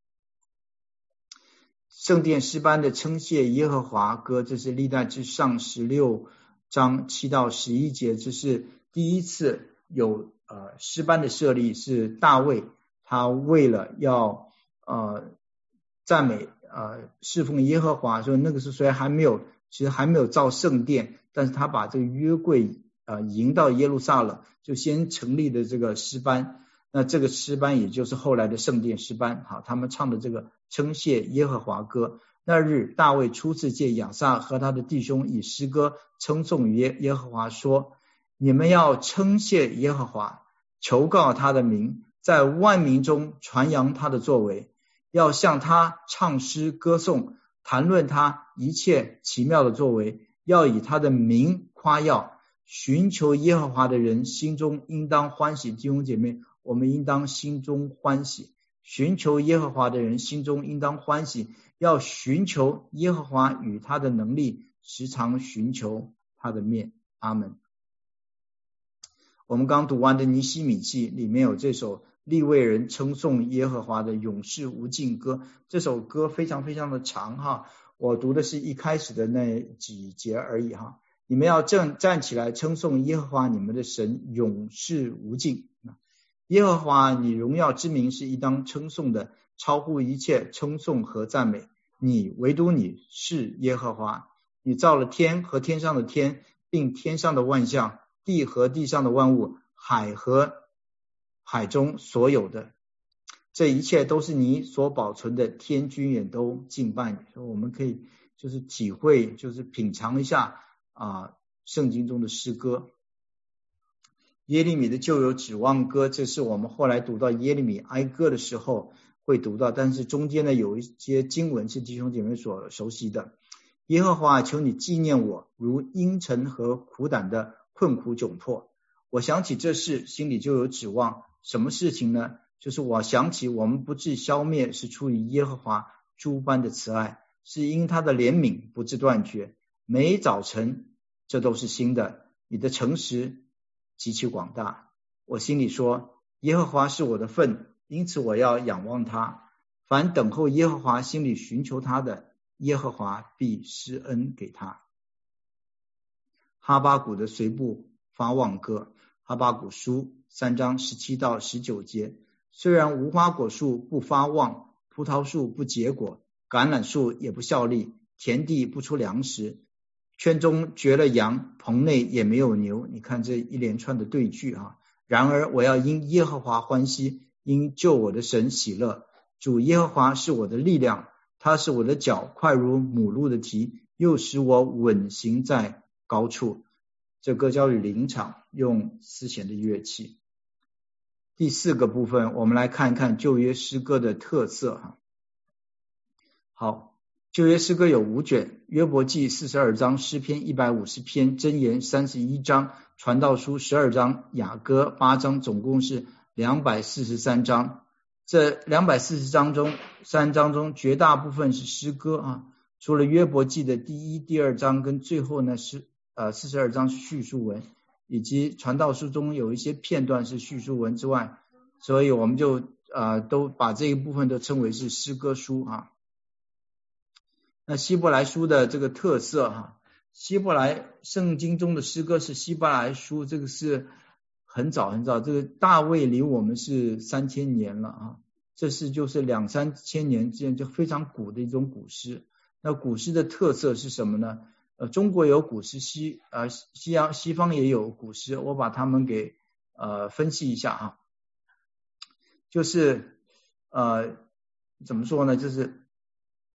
圣殿诗班的称谢耶和华歌，这是历代志上十六章七到十一节，这是第一次有呃诗班的设立，是大卫他为了要呃赞美呃侍奉耶和华，所以那个时候虽然还没有其实还没有造圣殿，但是他把这个约柜呃迎到耶路撒冷，就先成立的这个诗班。那这个诗班也就是后来的圣殿诗班，好，他们唱的这个称谢耶和华歌。那日大卫初次借亚萨和他的弟兄以诗歌称颂耶耶和华，说：你们要称谢耶和华，求告他的名，在万民中传扬他的作为，要向他唱诗歌颂，谈论他一切奇妙的作为，要以他的名夸耀。寻求耶和华的人心中应当欢喜。弟兄姐妹，我们应当心中欢喜，寻求耶和华的人心中应当欢喜，要寻求耶和华与他的能力，时常寻求他的面。阿们。我们刚读完的尼希米记里面有这首利未人称颂耶和华的永世无尽歌，这首歌非常非常的长哈，我读的是一开始的那几节而已哈。你们要正站起来称颂耶和华你们的神永世无尽。耶和华你荣耀之名是应当称颂的，超乎一切称颂和赞美。你唯独你是耶和华，你造了天和天上的天，并天上的万象，地和地上的万物，海和海中所有的，这一切都是你所保存的，天君也都敬拜你。所以我们可以就是体会，就是品尝一下啊，圣经中的诗歌。耶利米的旧有指望歌，这是我们后来读到耶利米哀歌的时候会读到，但是中间呢有一些经文是弟兄姐妹所熟悉的。耶和华，求你纪念我，如阴沉和苦胆的困苦窘迫。我想起这事，心里就有指望。什么事情呢？就是我想起我们不致消灭，是出于耶和华诸般的慈爱，是因他的怜悯不致断绝。每早晨这都是新的，你的诚实极其广大。我心里说，耶和华是我的份，因此我要仰望他。凡等候耶和华，心里寻求他的，耶和华必施恩给他。哈巴谷的随部发望歌，哈巴谷书三章十七到十九节。虽然无花果树不发旺，葡萄树不结果，橄榄树也不效力，田地不出粮食，圈中绝了羊，棚内也没有牛。你看这一连串的对句啊。然而我要因耶和华欢喜，因救我的神喜乐。主耶和华是我的力量，他是我的脚快如母鹿的蹄，又使我稳行在高处。这歌教与临场，用丝弦的乐器。第四个部分，我们来看一看旧约诗歌的特色哈。好，旧约诗歌有五卷，约伯记四十二章，诗篇一百五十篇，箴言三十一章，传道书十二章，雅歌八章，总共是两百四十三章。这两百四十章中，三章中绝大部分是诗歌啊，除了约伯记的第一、第二章跟最后呢是呃四十二章是叙述文，以及传道书中有一些片段是叙述文之外，所以我们就呃都把这一部分都称为是诗歌书啊。那希伯来书的这个特色哈，希伯来圣经中的诗歌是希伯来书，这个是很早很早，这个大卫离我们是三千年了啊，这是就是两三千年之间就非常古的一种古诗。那古诗的特色是什么呢？呃，中国有古诗，西呃西洋西方也有古诗，我把它们给呃分析一下啊。就是呃怎么说呢？就是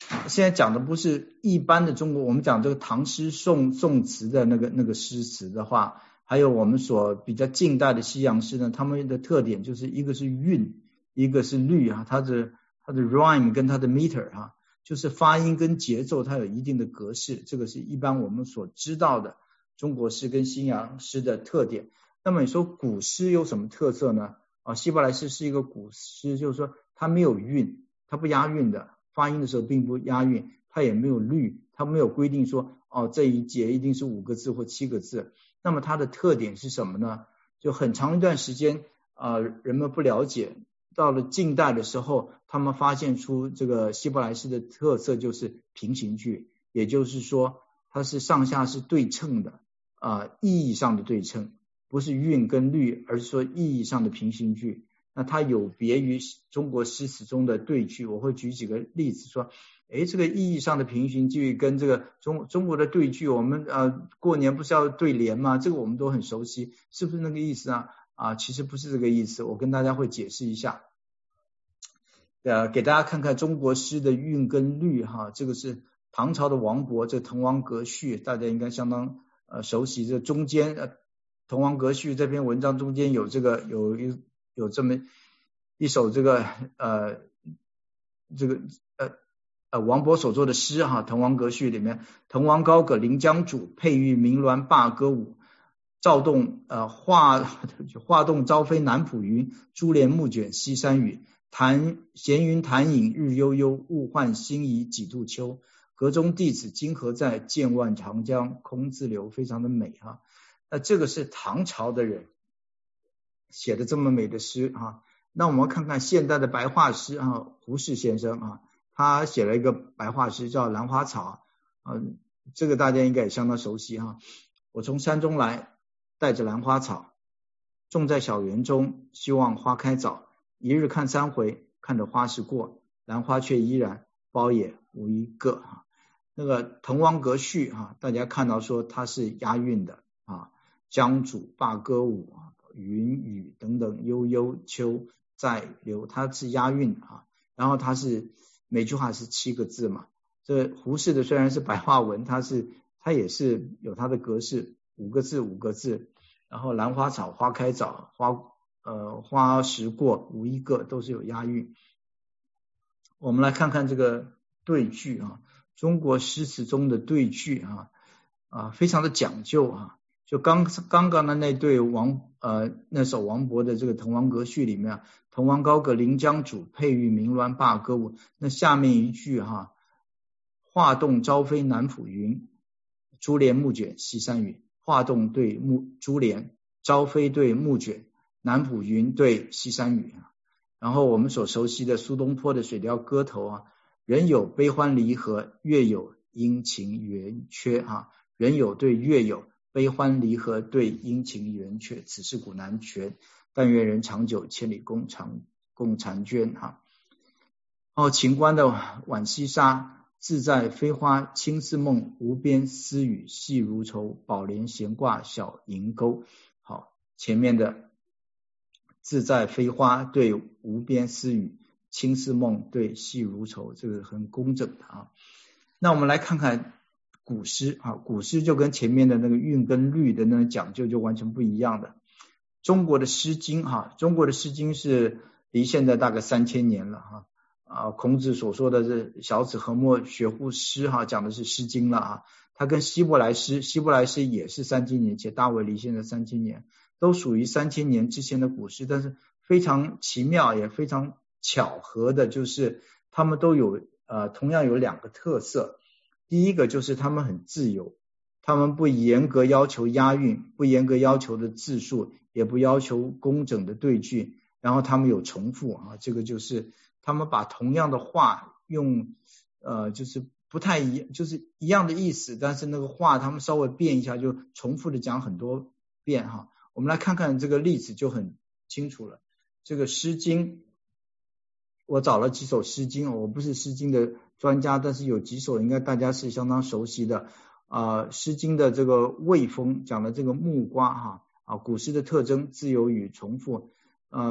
现在讲的不是一般的中国，我们讲这个唐诗宋宋词的那个那个诗词的话，还有我们所比较近代的西洋诗呢，他们的特点就是一个是韵，一个是律啊，它的它的 rhyme 跟它的 meter 啊，就是发音跟节奏它有一定的格式，这个是一般我们所知道的中国诗跟西洋诗的特点。那么你说古诗有什么特色呢？啊，希伯来诗是一个古诗，就是说它没有韵，它不押韵的。发音的时候并不押韵，它也没有律，它没有规定说哦这一节一定是五个字或七个字。那么它的特点是什么呢？就很长一段时间啊、呃，人们不了解，到了近代的时候，他们发现出这个希伯来诗的特色就是平行句，也就是说它是上下是对称的啊、呃，意义上的对称，不是韵跟律，而是说意义上的平行句。那它有别于中国诗词中的对句，我会举几个例子说，诶，这个意义上的平行句跟这个中中国的对句，我们呃过年不是要对联吗？这个我们都很熟悉，是不是那个意思啊？啊，其实不是这个意思，我跟大家会解释一下。呃，给大家看看中国诗的韵跟律哈，这个是唐朝的王勃这《滕王阁序》，大家应该相当呃熟悉。这中间呃《滕王阁序》这篇文章中间有这个有一。有这么一首这个呃这个呃呃王勃所作的诗哈，《滕王阁序》里面，滕王高阁临江渚，佩玉鸣鸾罢歌舞，躁动呃画画动朝飞南浦云，珠帘暮卷西山雨。弹闲云潭影日悠悠，物换星移几度秋。阁中弟子今何在？剑万长江空自流。非常的美哈。那这个是唐朝的人写的这么美的诗啊，那我们看看现代的白话诗啊，胡适先生啊，他写了一个白话诗叫《兰花草》啊，这个大家应该也相当熟悉哈。我从山中来，带着兰花草，种在小园中，希望花开早。一日看三回，看着花时过，兰花却依然苞也无一个啊。那个《滕王阁序》啊，大家看到说它是押韵的啊，江渚罢歌舞啊。云雨等等，悠悠秋在流，它是押韵啊，然后它是每句话是七个字嘛。这胡适的虽然是白话文，它是它也是有它的格式，五个字五个字，然后兰花草花开早，花呃花时过无一个，都是有押韵。我们来看看这个对句啊，中国诗词中的对句啊啊非常的讲究啊。就刚刚刚的那对王呃那首王勃的这个《滕王阁序》里面，滕王高阁临江渚，佩玉鸣鸾罢歌舞。那下面一句哈，画动朝飞南浦云，珠帘暮卷西山雨。画动对暮珠帘，朝飞对暮卷，南浦云对西山雨。然后我们所熟悉的苏东坡的《水调歌头》啊，人有悲欢离合，月有阴晴圆缺啊，人有对月有。悲欢离合对阴晴圆缺，此事古难全。但愿人长久，千里共长共婵娟哈。然后秦观的浣溪沙，自在飞花轻似梦，无边丝雨细如愁。宝帘闲挂小银钩。好，前面的自在飞花对无边丝雨，轻似梦对细如愁，这个很工整的啊。那我们来看看古诗啊，古诗就跟前面的那个韵跟律的那个讲究就完全不一样的。中国的诗经哈，中国的诗经是离现在大概三千年了哈啊，孔子所说的是小子何莫学乎诗哈，讲的是诗经了啊。它跟希伯来诗，希伯来诗也是三千年，且大卫离现在三千年，都属于三千年之前的古诗，但是非常奇妙也非常巧合的，就是他们都有呃同样有两个特色。第一个就是他们很自由，他们不严格要求押韵，不严格要求的字数，也不要求工整的对句，然后他们有重复啊，这个就是他们把同样的话用呃就是不太一就是一样的意思，但是那个话他们稍微变一下，就重复的讲很多遍哈。我们来看看这个例子就很清楚了。这个诗经，我找了几首诗经，我不是诗经的专家，但是有几首应该大家是相当熟悉的啊、呃。诗经的这个卫风讲的这个木瓜哈啊，古诗的特征自由与重复，呃，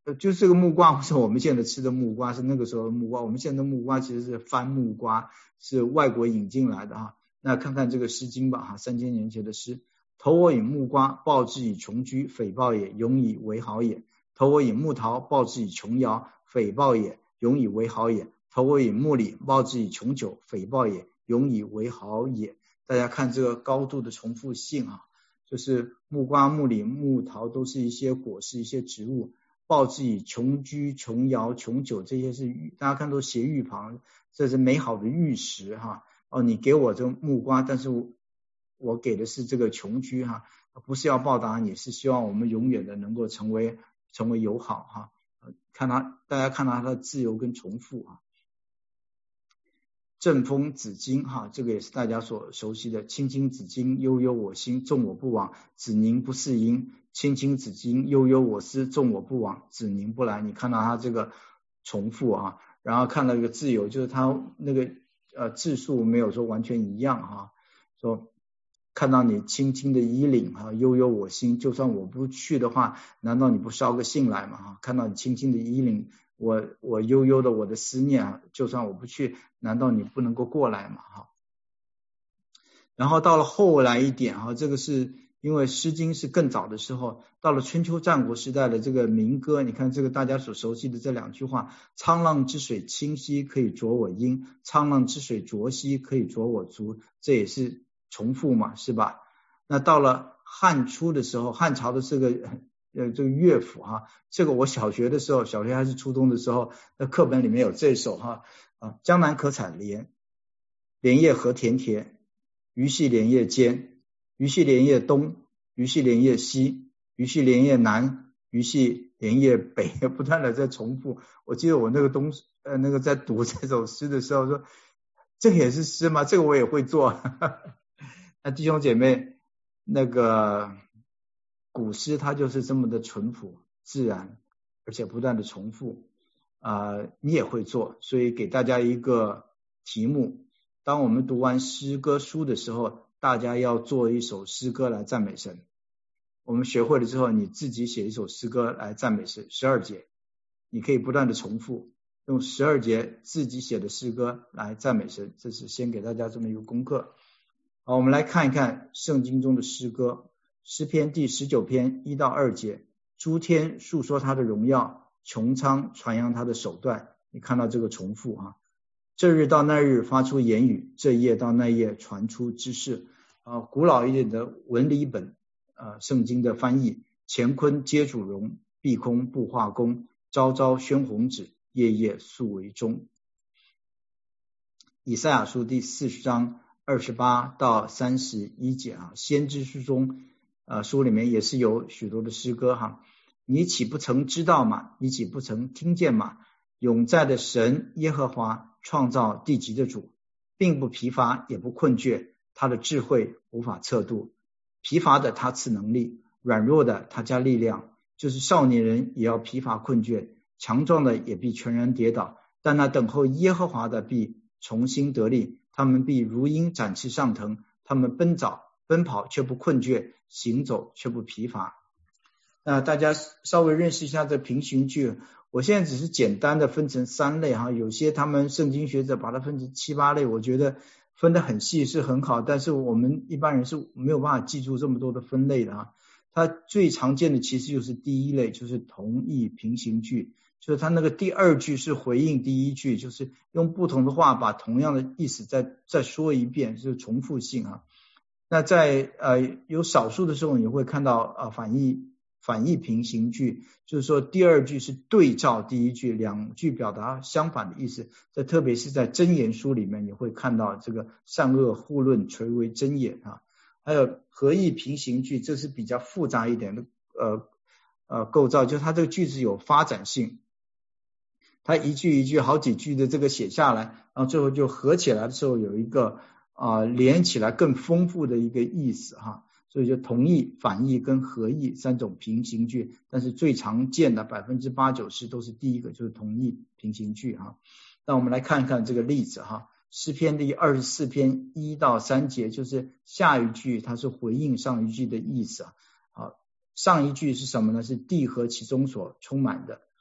呃，就这个木瓜不是我们现在吃的木瓜，是那个时候的木瓜。我们现在的木瓜其实是番木瓜，是外国引进来的哈。那看看这个《诗经》吧哈，三千年前的诗。投我以木瓜，报之以穷居，匪报也，永以为好也。投我以木桃，报之以琼瑶，匪报也，永以为好也。投我以木李，报之以琼酒，匪报也，永以为好也。大家看这个高度的重复性啊，就是木瓜、木李、木桃都是一些果实、一些植物。报之以琼居、琼瑶、琼酒，这些是大家看都斜玉旁，这是美好的玉石哈。哦，你给我这个木瓜，但是我我给的是这个琼居哈，不是要报答你，是希望我们永远的能够成为成为友好哈。看他，大家看到他的自由跟重复啊。正风子衿哈，这个也是大家所熟悉的。青青子衿，悠悠我心，纵我不往，子宁不嗣音。青青子衿，悠悠我思，纵我不往，子宁不来。你看到他这个重复啊，然后看到一个自由，就是他那个呃字数没有说完全一样哈。说看到你轻轻的衣领哈，悠悠我心，就算我不去的话，难道你不捎个信来嘛哈？看到你轻轻的衣领，我我悠悠的我的思念啊，就算我不去，难道你不能够过来嘛哈？然后到了后来一点哈，这个是因为《诗经》是更早的时候，到了春秋战国时代的这个民歌，你看这个大家所熟悉的这两句话：沧浪之水清兮，可以濯我缨；沧浪之水浊兮，可以濯我足。这也是重复嘛，是吧？那到了汉初的时候，汉朝的这个呃这个乐府哈，这个我小学的时候，小学还是初中的时候，那课本里面有这首哈啊，江南可采莲，莲叶何田田，鱼戏莲叶间，鱼戏莲叶东，鱼戏莲叶西，鱼戏莲叶南，鱼戏莲叶北，不断的在重复。我记得我那个东呃那个在读这首诗的时候说，这也是诗吗？这个我也会做。那弟兄姐妹，那个古诗它就是这么的淳朴自然，而且不断的重复啊、呃，你也会做。所以给大家一个题目，当我们读完诗歌书的时候，大家要做一首诗歌来赞美神。我们学会了之后，你自己写一首诗歌来赞美神，十二节，你可以不断的重复，用十二节自己写的诗歌来赞美神。这是先给大家这么一个功课。好，我们来看一看圣经中的诗歌。诗篇第十九篇一到二节，诸天述说他的荣耀，穹苍传扬他的手段。你看到这个重复啊，这日到那日发出言语，这夜到那夜传出知识啊。古老一点的文理本呃圣经的翻译，乾坤皆主荣，碧空不化工，朝朝宣弘旨，夜夜肃为钟。以赛亚书第四十章二十八到三十一节啊，先知书中呃书里面也是有许多的诗歌哈。你岂不曾知道吗？你岂不曾听见吗？永在的神耶和华，创造地极的主，并不疲乏也不困倦，他的智慧无法测度。疲乏的他赐能力，软弱的他加力量。就是少年人也要疲乏困倦，强壮的也必全然跌倒，但那等候耶和华的必重新得力，他们必如鹰展翅上腾，他们奔早奔跑却不困倦，行走却不疲乏。那大家稍微认识一下这平行句，我现在只是简单的分成三类哈，有些他们圣经学者把它分成七八类，我觉得分得很细是很好，但是我们一般人是没有办法记住这么多的分类的哈。它最常见的其实就是第一类，就是同义平行句，就是它那个第二句是回应第一句，就是用不同的话把同样的意思再再说一遍，就是重复性啊。那在呃有少数的时候你会看到啊、呃、反义反义平行句，就是说第二句是对照第一句，两句表达相反的意思。这特别是在箴言书里面你会看到这个善恶互论，垂为真言啊。还有合义平行句，这是比较复杂一点的呃呃构造，就是它这个句子有发展性，它一句一句好几句的这个写下来，然后最后就合起来的时候有一个啊、呃、连起来更丰富的一个意思哈。所以就同义、反义跟合义三种平行句，但是最常见的百分之八九十都是第一个，就是同义平行句哈。那我们来看看这个例子哈。诗篇第二十四篇一到三节，就是下一句它是回应上一句的意思啊。好，上一句是什么呢？是地和其中所充满的。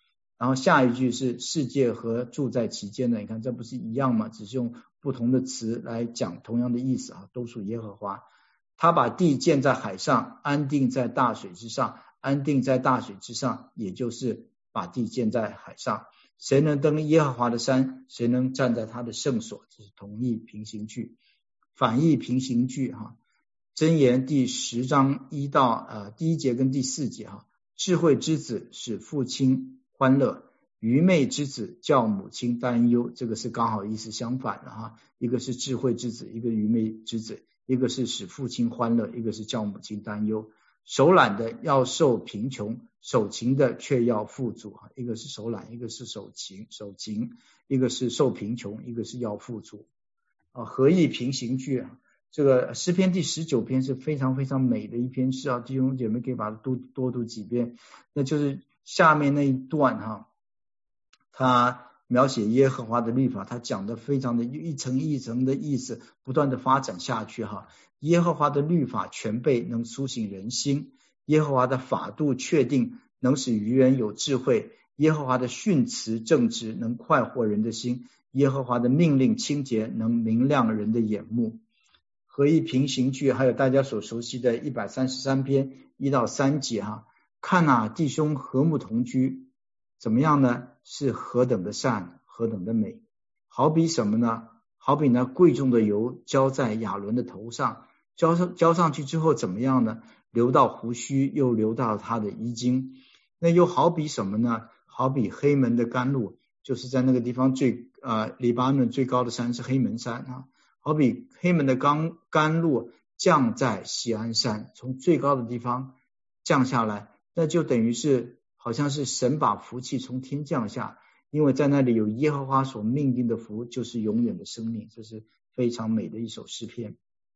然后下一句是世界和住在其间的，你看这不是一样吗？只是用不同的词来讲同样的意思啊，都属耶和华。他把地建在海上，安定在大水之上，安定在大水之上，也就是把地建在海上。谁能登耶和华的山？谁能站在他的圣所？这是同义平行句。反义平行句哈，箴言第十章一到呃第一节跟第四节哈，智慧之子使父亲欢乐，愚昧之子叫母亲担忧，这个是刚好意思相反的哈，一个是智慧之子，一个愚昧之子，一个是使父亲欢乐，一个是叫母亲担忧。手懒的要受贫穷，手勤的却要富足，一个是手懒，一个是手勤，手勤，一个是受贫穷，一个是要富足啊，合意平行句啊。这个诗篇第十九篇是非常非常美的一篇诗啊，弟兄姐妹可以把它多多读几遍。那就是下面那一段哈，他描写耶和华的律法，他讲的非常的一层一层的意思不断的发展下去哈。耶和华的律法全备，能苏醒人心；耶和华的法度确定，能使愚人有智慧；耶和华的训词正直，能快活人的心；耶和华的命令清洁，能明亮人的眼目。合意平行句还有大家所熟悉的一百三十三篇一到三节哈，看啊，弟兄和睦同居，怎么样呢？是何等的善，何等的美。好比什么呢？好比那贵重的油浇在亚伦的头上，浇上浇上去之后怎么样呢？流到胡须，又流到他的衣襟。那又好比什么呢？好比黑门的甘露，就是在那个地方最呃黎巴嫩最高的山是黑门山啊。好比黑门的甘甘露降在锡安山，从最高的地方降下来，那就等于是好像是神把福气从天降下，因为在那里有耶和华所命定的福，就是永远的生命。这是非常美的一首诗篇。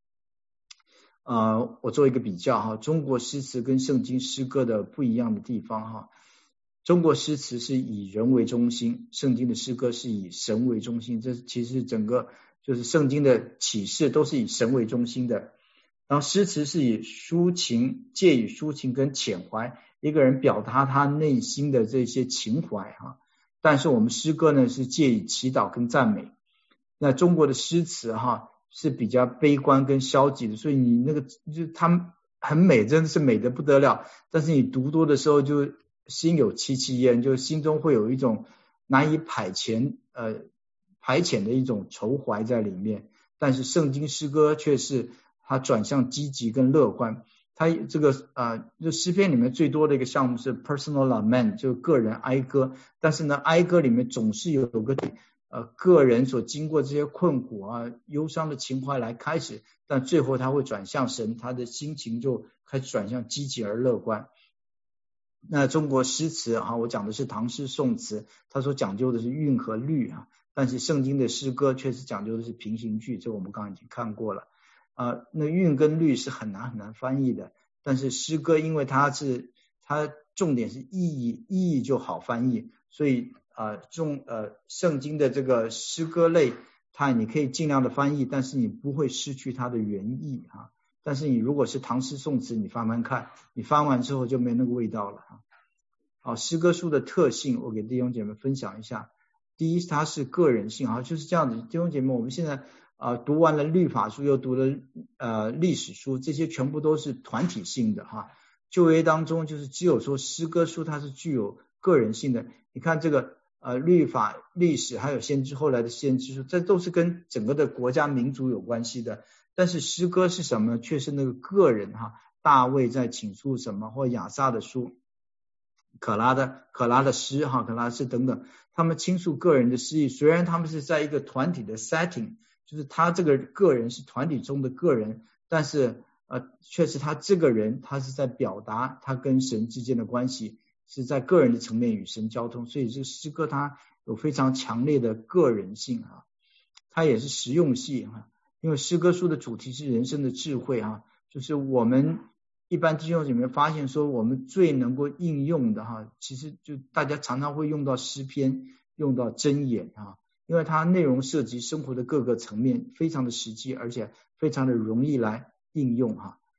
呃，我做一个比较哈，中国诗词跟圣经诗歌的不一样的地方哈。中国诗词是以人为中心，圣经的诗歌是以神为中心，这其实整个就是圣经的启示都是以神为中心的。然后诗词是以抒情，借以抒情跟缅怀一个人表达他内心的这些情怀哈。但是我们诗歌呢是借以祈祷跟赞美。那中国的诗词哈是比较悲观跟消极的，所以你那个就他们很美，真的是美得不得了，但是你读多的时候就心有戚戚焉，就心中会有一种难以排遣呃排遣的一种愁怀在里面。但是圣经诗歌却是它转向积极跟乐观。它这个呃就诗篇里面最多的一个项目是 personal lament， 就个人哀歌，但是呢哀歌里面总是有个呃个人所经过这些困苦啊忧伤的情怀来开始，但最后他会转向神，他的心情就开始转向积极而乐观。那中国诗词啊，我讲的是唐诗宋词，它所讲究的是韵和律啊，但是圣经的诗歌确实讲究的是平行句，这我们刚刚已经看过了啊、呃。那韵跟律是很难很难翻译的，但是诗歌因为它是它重点是意义，意义就好翻译，所以啊、呃、中呃圣经的这个诗歌类，它你可以尽量的翻译，但是你不会失去它的原意啊。但是你如果是唐诗宋词，你翻翻看，你翻完之后就没那个味道了啊。好，诗歌书的特性，我给弟兄姐妹分享一下。第一，它是个人性啊，就是这样子。弟兄姐妹，我们现在啊、呃、读完了律法书，又读了呃历史书，这些全部都是团体性的哈。旧约当中，就是只有说诗歌书它是具有个人性的。你看这个呃律法、历史还有先知后来的先知书，这都是跟整个的国家民族有关系的。但是诗歌是什么？却是那个个人哈，大卫在倾诉什么，或亚萨的书。可拉的可拉的诗哈，可拉诗等等，他们倾诉个人的诗意，虽然他们是在一个团体的 setting， 就是他这个个人是团体中的个人，但是呃，确实他这个人他是在表达他跟神之间的关系，是在个人的层面与神交通，所以这个诗歌它有非常强烈的个人性啊，它也是实用性啊，因为诗歌书的主题是人生的智慧啊，就是我们。一般弟兄姐妹发现说，我们最能够应用的哈，其实就大家常常会用到诗篇，用到箴言哈，因为它内容涉及生活的各个层面，非常的实际，而且非常的容易来应用哈。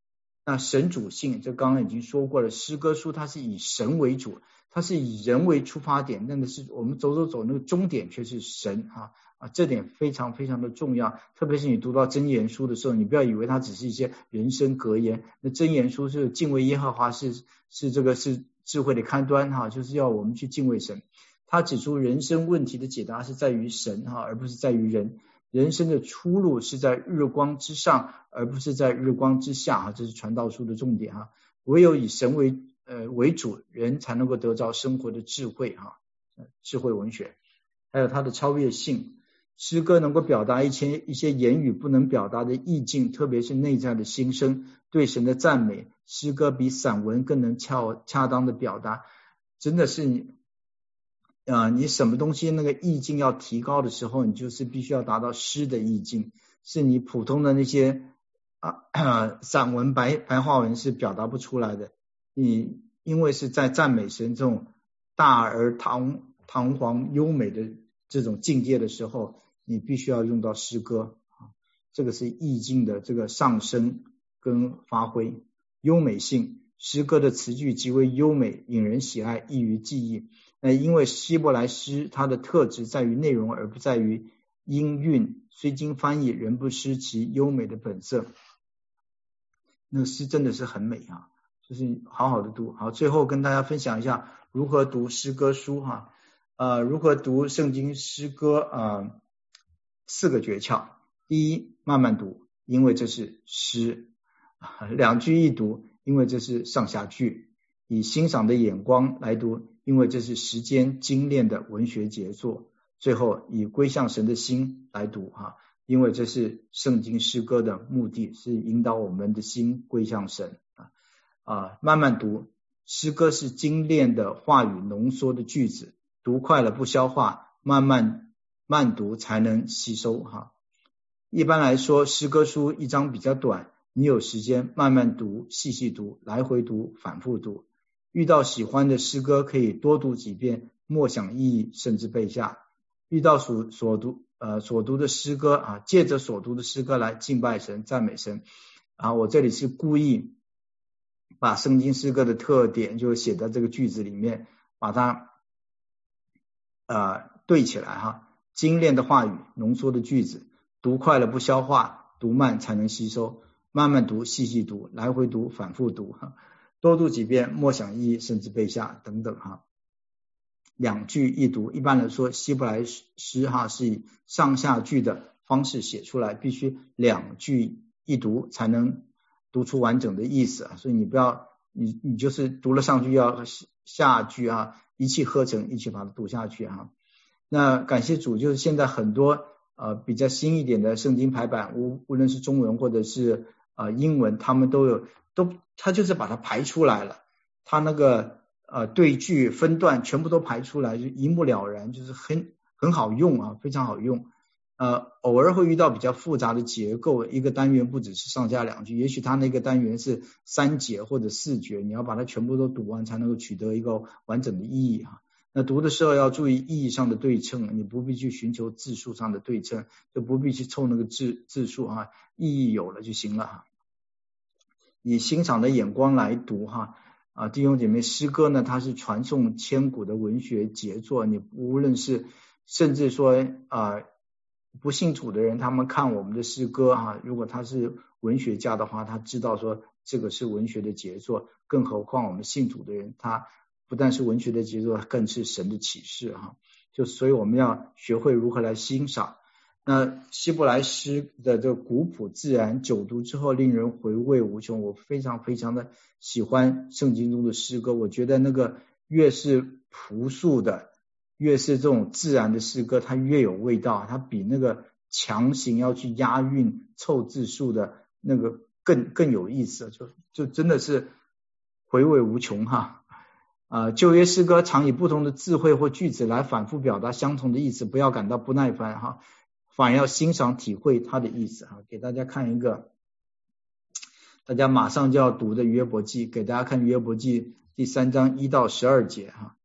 那神主性，这刚刚已经说过了，诗歌书它是以神为主，它是以人为出发点，那个是我们走走走，那个终点却是神啊啊，这点非常非常的重要。特别是你读到箴言书的时候，你不要以为它只是一些人生格言，那箴言书是敬畏耶和华是是这个是智慧的开端哈，就是要我们去敬畏神。他指出人生问题的解答是在于神哈，而不是在于人。人生的出路是在日光之上，而不是在日光之下哈，这是传道书的重点哈。唯有以神为呃为主，人才能够得着生活的智慧哈，智慧文学，还有它的超越性。诗歌能够表达一些一些言语不能表达的意境，特别是内在的心声，对神的赞美。诗歌比散文更能恰恰当的表达，真的是你。啊、呃，你什么东西那个意境要提高的时候，你就是必须要达到诗的意境，是你普通的那些啊散文白白话文是表达不出来的。你因为是在赞美神这种大而堂堂皇优美的这种境界的时候，你必须要用到诗歌啊，这个是意境的这个上升跟发挥。优美性，诗歌的词句极为优美，引人喜爱，易于记忆。呃，因为希伯来诗它的特质在于内容，而不在于音韵，虽经翻译，仍不失其优美的本色。那个诗真的是很美啊，就是好好的读。好，最后跟大家分享一下如何读诗歌书哈，呃，如何读圣经诗歌啊、呃，四个诀窍。第一，慢慢读，因为这是诗；两句一读，因为这是上下句；以欣赏的眼光来读，因为这是时间精炼的文学杰作。最后以归向神的心来读哈，因为这是圣经诗歌的目的，是引导我们的心归向神啊啊，慢慢读，诗歌是精炼的话语浓缩的句子，读快了不消化，慢慢慢读才能吸收哈。一般来说，诗歌书一章比较短，你有时间慢慢读，细细读，来回读，反复读。遇到喜欢的诗歌，可以多读几遍，默想意义，甚至背下。遇到所所读呃所读的诗歌啊，借着所读的诗歌来敬拜神、赞美神啊。我这里是故意把圣经诗歌的特点就写在这个句子里面，把它呃对起来哈。精炼的话语，浓缩的句子，读快了不消化，读慢才能吸收。慢慢读，细细读，来回读，反复读哈。多读几遍，默想意义，甚至背下等等哈。两句一读，一般来说希伯来诗哈是以上下句的方式写出来，必须两句一读才能读出完整的意思啊，所以你不要你你就是读了上句要下句啊，一气呵成一起把它读下去啊。那感谢主，就是现在很多呃比较新一点的圣经排版，无无论是中文或者是呃英文，他们都有都他就是把它排出来了，他那个呃对句分段全部都排出来，就一目了然，就是很很好用啊，非常好用。呃，偶尔会遇到比较复杂的结构，一个单元不只是上下两句，也许它那个单元是三节或者四节，你要把它全部都读完才能够取得一个完整的意义哈。那读的时候要注意意义上的对称，你不必去寻求字数上的对称，就不必去凑那个字字数哈，意义有了就行了哈。以欣赏的眼光来读哈。啊，弟兄姐妹，诗歌呢，它是传颂千古的文学杰作。你无论是甚至说啊，不信主的人，他们看我们的诗歌哈，如果他是文学家的话，他知道说这个是文学的杰作，更何况我们信主的人，他不但是文学的杰作，更是神的启示哈。就所以我们要学会如何来欣赏。那希伯来诗的这个古朴自然，久读之后令人回味无穷。我非常非常的喜欢圣经中的诗歌，我觉得那个越是朴素的，越是这种自然的诗歌，它越有味道，它比那个强行要去押韵凑字数的那个更更有意思，就就真的是回味无穷哈。啊，旧约诗歌常以不同的智慧或句子来反复表达相同的意思，不要感到不耐烦哈，反而要欣赏体会它的意思哈。给大家看一个大家马上就要读的约伯记，给大家看约伯记第三章一到十二节哈。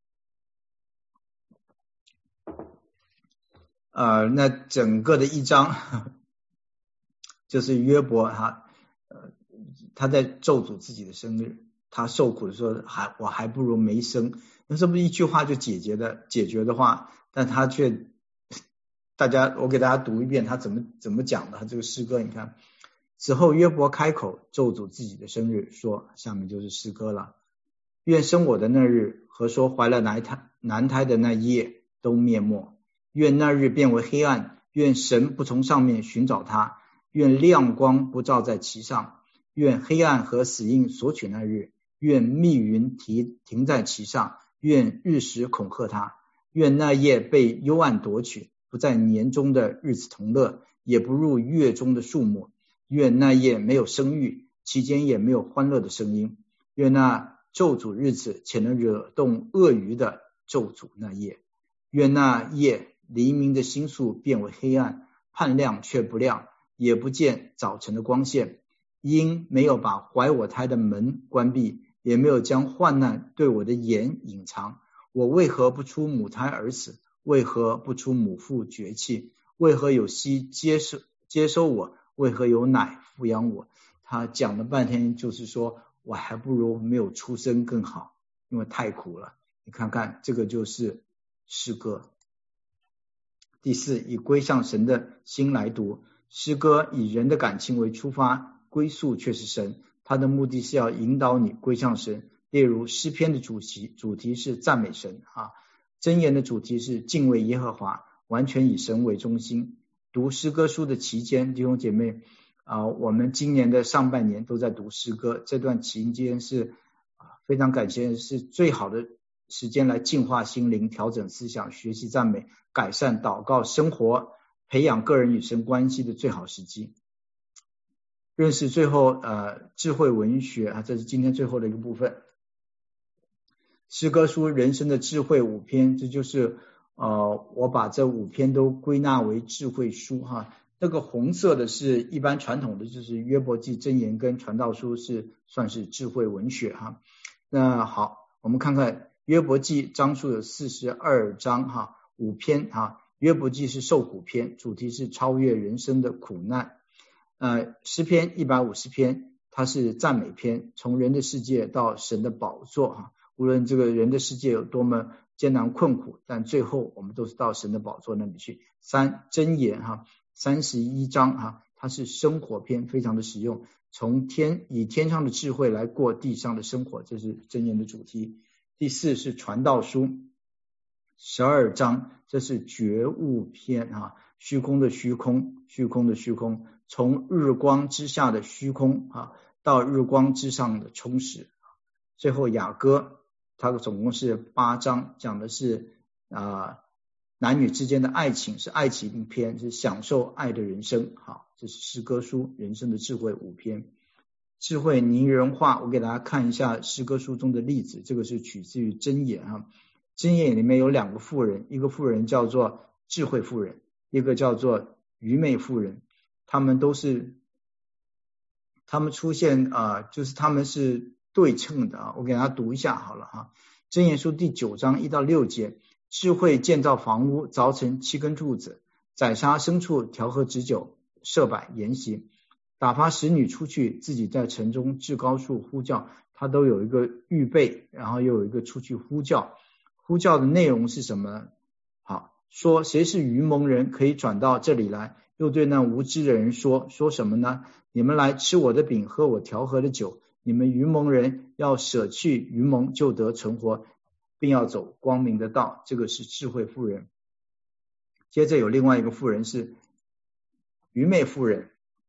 呃，那整个的一章就是约伯哈，呃， 他在咒诅自己的生日，他受苦的时候还我还不如没生，那这不一句话就解决的解决的话，但他却大家我给大家读一遍他怎么怎么讲的这个诗歌，你看，此后约伯开口咒诅自己的生日，说，下面就是诗歌了，愿生我的那日和说怀了男胎男胎的那一夜都灭没，愿那日变为黑暗，愿神不从上面寻找他，愿亮光不照在其上，愿黑暗和死荫索取那日，愿密云停停在其上，愿日食恐吓他，愿那夜被幽暗夺取，不在年中的日子同乐，也不入月中的数目，愿那夜没有生育，其间也没有欢乐的声音，愿那咒诅日子且能惹动鳄鱼的咒诅那夜，愿那夜黎明的星宿变为黑暗，盼亮却不亮，也不见早晨的光线，因没有把怀我胎的门关闭，也没有将患难对我的眼隐藏，我为何不出母胎而死？为何不出母腹绝气？为何有息接收接收我？为何有奶抚养我？他讲了半天，就是说我还不如没有出生更好，因为太苦了。你看看，这个就是诗歌。第四，以归向神的心来读。诗歌以人的感情为出发，归宿却是神，它的目的是要引导你归向神。例如诗篇的主题主题是赞美神啊，箴言的主题是敬畏耶和华，完全以神为中心。读诗歌书的期间，弟兄姐妹啊，我们今年的上半年都在读诗歌，这段期间是非常感谢，是最好的时间来净化心灵，调整思想，学习赞美，改善祷告生活，培养个人与神关系的最好时机。认识最后呃智慧文学啊，这是今天最后的一个部分。诗歌书人生的智慧五篇，这就是呃我把这五篇都归纳为智慧书哈。那个红色的是一般传统的，就是约伯记、箴言跟传道书是算是智慧文学哈。那好，我们看看约伯记章数有四十二章哈，五篇哈。约伯记是受苦篇，主题是超越人生的苦难。呃，诗篇一百五十篇，它是赞美篇，从人的世界到神的宝座哈。无论这个人的世界有多么艰难困苦，但最后我们都是到神的宝座那里去。三箴言哈，三十一章哈，它是生活篇，非常的实用，从天以天上的智慧来过地上的生活，这是箴言的主题。第四是传道书，十二章，这是觉悟篇哈，虚空的虚空，虚空的虚空，从日光之下的虚空啊，到日光之上的充实。最后雅歌，它总共是八章，讲的是啊、呃、男女之间的爱情，是爱情篇，是享受爱的人生。好，这是诗歌书人生的智慧五篇。智慧拟人化，我给大家看一下诗歌书中的例子，这个是取自于箴言啊。箴言里面有两个妇人，一个妇人叫做智慧妇人，一个叫做愚昧妇人，他们都是他们出现啊、呃，就是他们是对称的啊。我给大家读一下好了哈。箴言书第九章一到六节，智慧建造房屋，凿成七根柱子，宰杀牲畜，调和脂酒，设摆筵席，打发使女出去，自己在城中至高处呼叫。他都有一个预备，然后又有一个出去呼叫。呼叫的内容是什么？好，说谁是愚蒙人，可以转到这里来。又对那无知的人说，说什么呢？你们来吃我的饼，喝我调和的酒。你们愚蒙人要舍去愚蒙，就得存活，并要走光明的道。这个是智慧妇人。接着有另外一个妇人是愚昧妇人，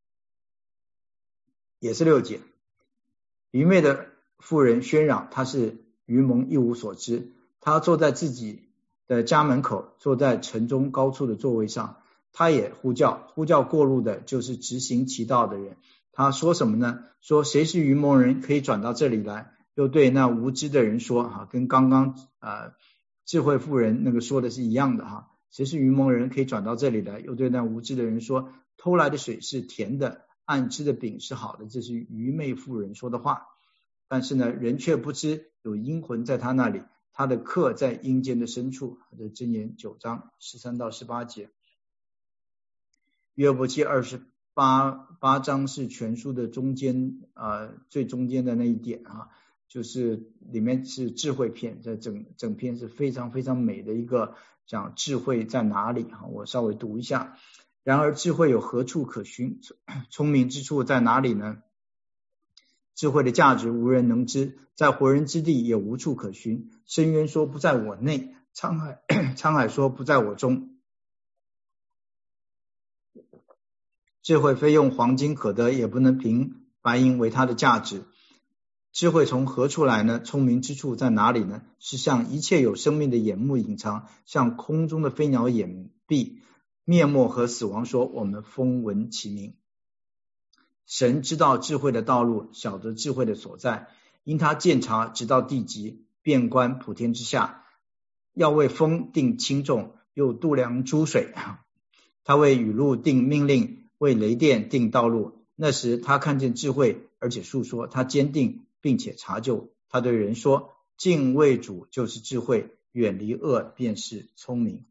也是六节。愚昧的妇人喧嚷，她是愚蒙一无所知。她坐在自己的家门口，坐在城中高处的座位上，她也呼叫，呼叫过路的就是直行其道的人。他说什么呢？说谁是愚蒙人，可以转到这里来。又对那无知的人说哈，跟刚刚呃智慧妇人那个说的是一样的哈。谁是愚蒙人，可以转到这里来。又对那无知的人说，偷来的水是甜的，暗吃的饼是好的。这是愚昧妇人说的话。但是呢，人却不知有阴魂在他那里，他的客在阴间的深处。这箴言九章十三到十八节。约伯记二十八八章是全书的中间呃最中间的那一点啊，就是里面是智慧篇，这整整篇是非常非常美的一个讲智慧在哪里哈，我稍微读一下。然而智慧有何处可寻？聪明之处在哪里呢？智慧的价值无人能知，在活人之地也无处可寻。深渊说不在我内，沧海沧海说不在我中。智慧非用黄金可得，也不能凭白银为它的价值。智慧从何处来呢？聪明之处在哪里呢？是向一切有生命的眼目隐藏，向空中的飞鸟掩蔽。灭没和死亡说，我们风闻其名。神知道智慧的道路，晓得智慧的所在，因他鉴察直到地极，遍观普天之下，要为风定轻重，又度量诸水。他为雨露定命令，为雷电定道路。那时他看见智慧，而且述说，他坚定并且查究。他对人说，敬畏主就是智慧，远离恶便是聪明。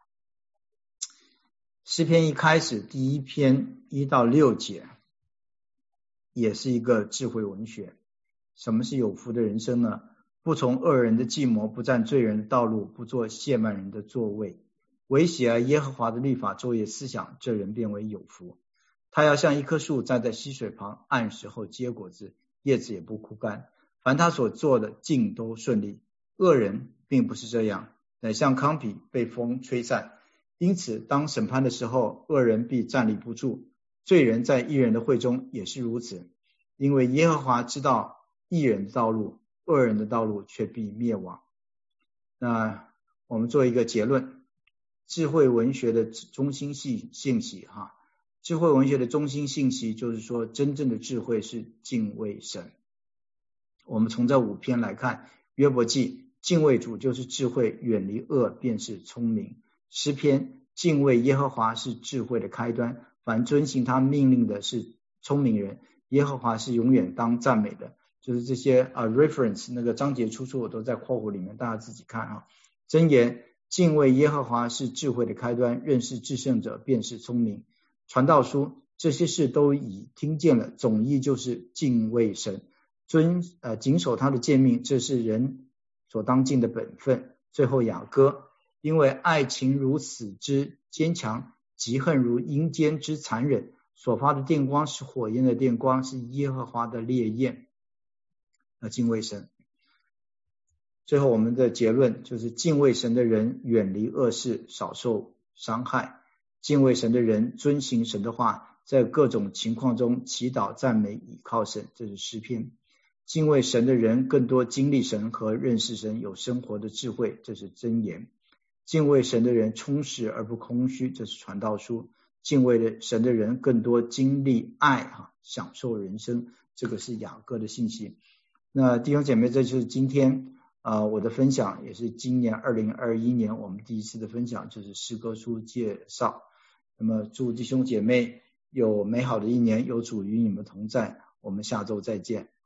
诗篇一开始第一篇一到六节也是一个智慧文学。什么是有福的人生呢？不从恶人的计谋，不占罪人的道路，不做亵慢人的座位，唯喜爱耶和华的律法，昼夜思想，这人便为有福。他要像一棵树栽在溪水旁，按时候结果子，叶子也不枯干，凡他所做的尽都顺利。恶人并不是这样，乃像糠秕被风吹散。因此当审判的时候，恶人必站立不住，罪人在义人的会中也是如此。因为耶和华知道义人的道路，恶人的道路却必灭亡。那我们做一个结论，智慧文学的中心信息哈，智慧文学的中心信息就是说，真正的智慧是敬畏神。我们从这五篇来看，约伯记敬畏主就是智慧，远离恶便是聪明。诗篇敬畏耶和华是智慧的开端，凡遵行他命令的是聪明人，耶和华是永远当赞美的。就是这些啊 reference 那个章节出处我都在括弧里面，大家自己看啊。箴言敬畏耶和华是智慧的开端，认识至圣者便是聪明。传道书这些事都已听见了，总意就是敬畏神，遵呃谨守他的诫命，这是人所当尽的本分。最后雅歌，因为爱情如死之坚强，嫉恨如阴间之残忍，所发的电光是火焰的电光，是耶和华的烈焰。那敬畏神。最后我们的结论就是敬畏神的人远离恶事，少受伤害。敬畏神的人遵行神的话，在各种情况中祈祷赞美倚靠神，这是诗篇。敬畏神的人更多经历神和认识神，有生活的智慧，这是箴言。敬畏神的人充实而不空虚，这是传道书。敬畏神的人更多经历爱，享受人生，这个是雅歌的信息。那弟兄姐妹，这就是今天呃我的分享，也是今年二零二一年我们第一次的分享，就是诗歌书介绍。那么祝弟兄姐妹有美好的一年，有主与你们同在，我们下周再见。